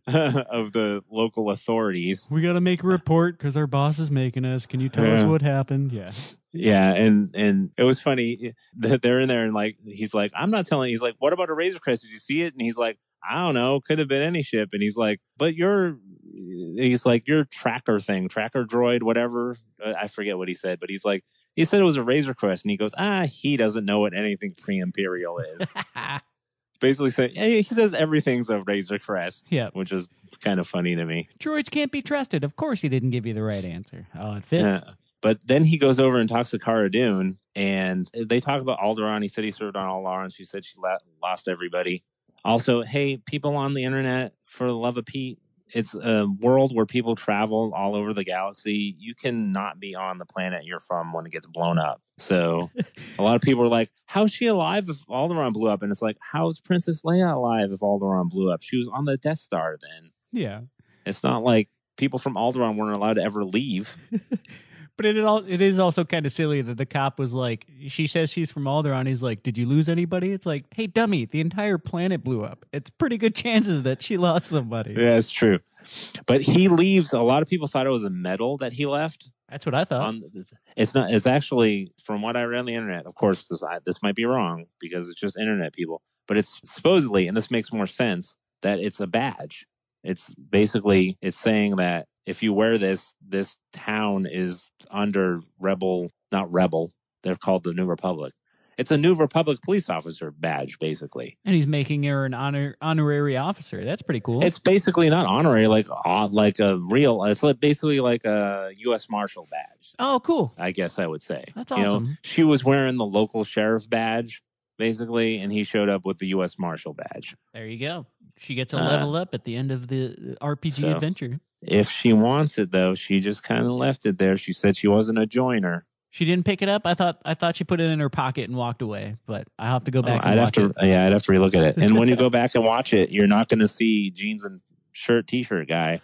of the local authorities. We got to make a report because our boss is making us. Can you tell yeah. us what happened? Yeah. Yeah. And, and it was funny that they're in there and like, he's like, I'm not telling you. He's like, what about a Razor Crest? Did you see it? And he's like, I don't know. Could have been any ship. And he's like, but you're, he's like, your tracker thing, tracker droid, whatever. I forget what he said, but he's like, he said it was a Razor Crest. And he goes, ah, he doesn't know what anything pre-Imperial is. Basically say hey, he says everything's a Razor Crest, yeah, which is kind of funny to me. Droids can't be trusted. Of course, he didn't give you the right answer. Oh, it fits. Yeah. But then he goes over and talks to Cara Dune, and they talk about Alderaan. He said he served on Alderaan. She said she la- lost everybody. Also, hey, people on the internet, for the love of Pete, it's a world where people travel all over the galaxy. You cannot be on the planet you're from when it gets blown up. So a lot of people are like, how's she alive if Alderaan blew up? And it's like, how's Princess Leia alive if Alderaan blew up? She was on the Death Star then. Yeah. It's not like people from Alderaan weren't allowed to ever leave. But it all it is also kind of silly that the cop was like, she says she's from Alderaan. He's like, did you lose anybody? It's like, hey, dummy, the entire planet blew up. It's pretty good chances that she lost somebody. Yeah, it's true. But he leaves. A lot of people thought it was a medal that he left. That's what I thought. On, it's not. It's actually, from what I read on the internet. Of course, this this might be wrong because it's just internet people. But it's supposedly, and this makes more sense, that it's a badge. It's basically it's saying that if you wear this, this town is under rebel, not rebel. They're called the New Republic. It's a New Republic police officer badge, basically. And he's making her an honor honorary officer. That's pretty cool. It's basically not honorary, like uh, like a real. It's like basically like a U S Marshal badge. Oh, cool. I guess I would say. That's you awesome. Know, she was wearing the local sheriff badge, basically, and he showed up with the U S Marshal badge. There you go. She gets a Uh, level up at the end of the R P G so, adventure. If she wants it, though, she just kind of left it there. She said she wasn't a joiner. She didn't pick it up. I thought I thought she put it in her pocket and walked away. But I have to go back. Oh, and I'd watch have to, it. yeah, I'd have to relook at it. And when you go back and watch it, you're not going to see jeans and shirt, t-shirt guy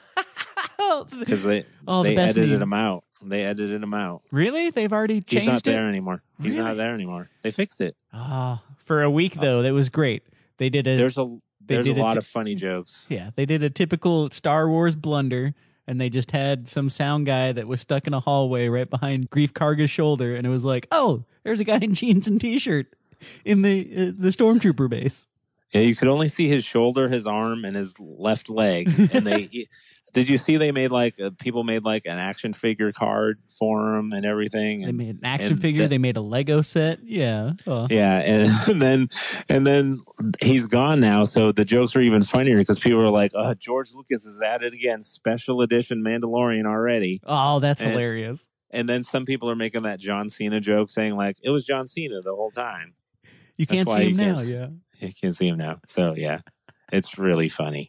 because they oh, they the best edited meme. him out. They edited him out. Really? They've already changed He's not it? there anymore. He's Really? not there anymore. They fixed it. Oh, for a week though, that was great. They did a There's a they there's a did a lot t- of funny jokes. yeah. They did a typical Star Wars blunder, and they just had some sound guy that was stuck in a hallway right behind Grief Karga's shoulder, and it was like, oh, there's a guy in jeans and t-shirt in the uh, the stormtrooper base. Yeah, you could only see his shoulder, his arm, and his left leg. And they did you see they made like uh, people made like an action figure card for him and everything. They And, made an action and figure. that- they made a Lego set. Yeah. Oh. yeah, and, and then and then he's gone now. So the jokes are even funnier because people are like, "Oh, George Lucas is at it again, special edition Mandalorian already." Oh, that's And- hilarious. And then some people are making that John Cena joke, saying like, "It was John Cena the whole time." You that's can't why see you him now. can't s- Yeah. You can see him now. So yeah, it's really funny.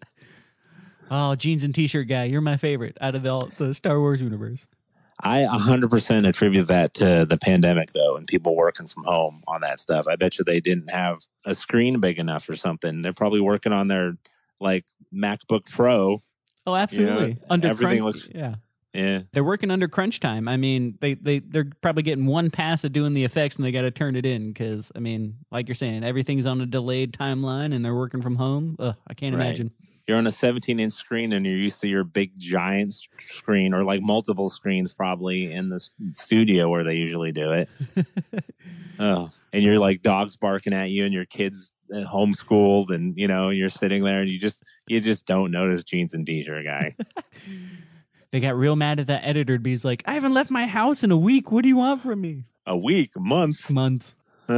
Oh, jeans and t-shirt guy, you're my favorite out of the, the Star Wars universe. I one hundred percent attribute that to the pandemic, though, and people working from home on that stuff. I bet you they didn't have a screen big enough or something. They're probably working on their like MacBook Pro. Oh, absolutely. Yeah, under everything crunch, looks- yeah. Yeah, They're working under crunch time. I mean, they they they're probably getting one pass at doing the effects, and they got to turn it in because I mean, like you're saying, everything's on a delayed timeline, and they're working from home. Ugh, I can't Right. imagine. you're on a seventeen inch screen and you're used to your big giant s- screen or like multiple screens probably in the s- studio where they usually do it. Oh, and you're like dogs barking at you and your kids uh, homeschooled and you know you're sitting there and you just you just don't notice jeans and t-shirt guy. They got real mad at that editor. He's like, I haven't left my house in a week. What do you want from me? A week, months. Months.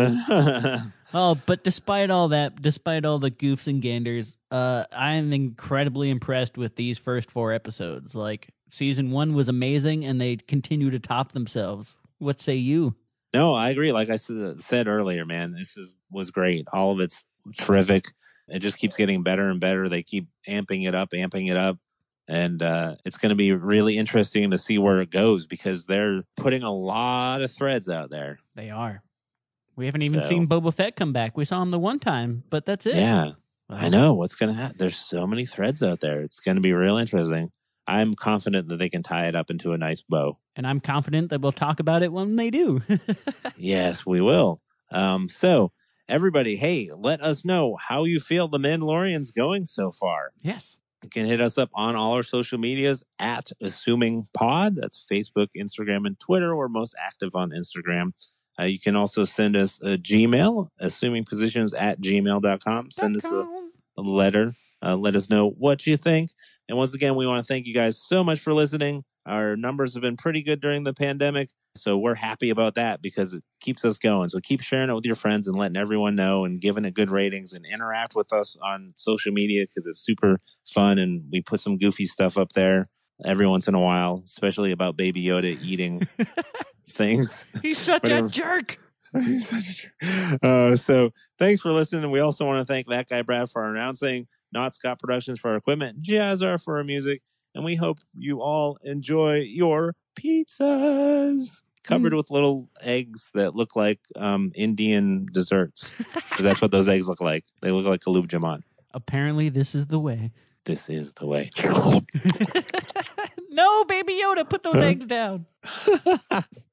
Oh, but despite all that, despite all the goofs and ganders, uh, I'm incredibly impressed with these first four episodes. Like, season one was amazing, and they continue to top themselves. What say you? No, I agree. Like I said earlier, man, this is was great. All of it's terrific. It just keeps getting better and better. They keep amping it up, amping it up. And uh, it's going to be really interesting to see where it goes because they're putting a lot of threads out there. They are. We haven't even So- seen Boba Fett come back. We saw him the one time, but that's it. Yeah, Well, I know what's going to happen. There's so many threads out there. It's going to be real interesting. I'm confident that they can tie it up into a nice bow. And I'm confident that we'll talk about it when they do. Yes, we will. Um, so, everybody, hey, let us know how you feel The Mandalorian's going so far. Yes. You can hit us up on all our social medias at Assuming Pod. That's Facebook, Instagram, and Twitter. We're most active on Instagram. Uh, you can also send us a Gmail, assumingpositions at gmail dot com. Send us a, a letter. Uh, let us know what you think. And once again, we want to thank you guys so much for listening. Our numbers have been pretty good during the pandemic, so we're happy about that because it keeps us going. So keep sharing it with your friends and letting everyone know and giving it good ratings and interact with us on social media because it's super fun and we put some goofy stuff up there every once in a while, especially about Baby Yoda eating things. He's such Whatever. a jerk. He's such a jerk. Uh, so thanks for listening. We also want to thank that guy Brad for our announcing, Not Scott Productions for our equipment, Jazzar for our music, and we hope you all enjoy your pizzas covered Mm. with little eggs that look like um, Indian desserts. Because that's what those eggs look like. They look like Gulab Jamun. Apparently, this is the way. This is the way. No, Baby Yoda, put those eggs down.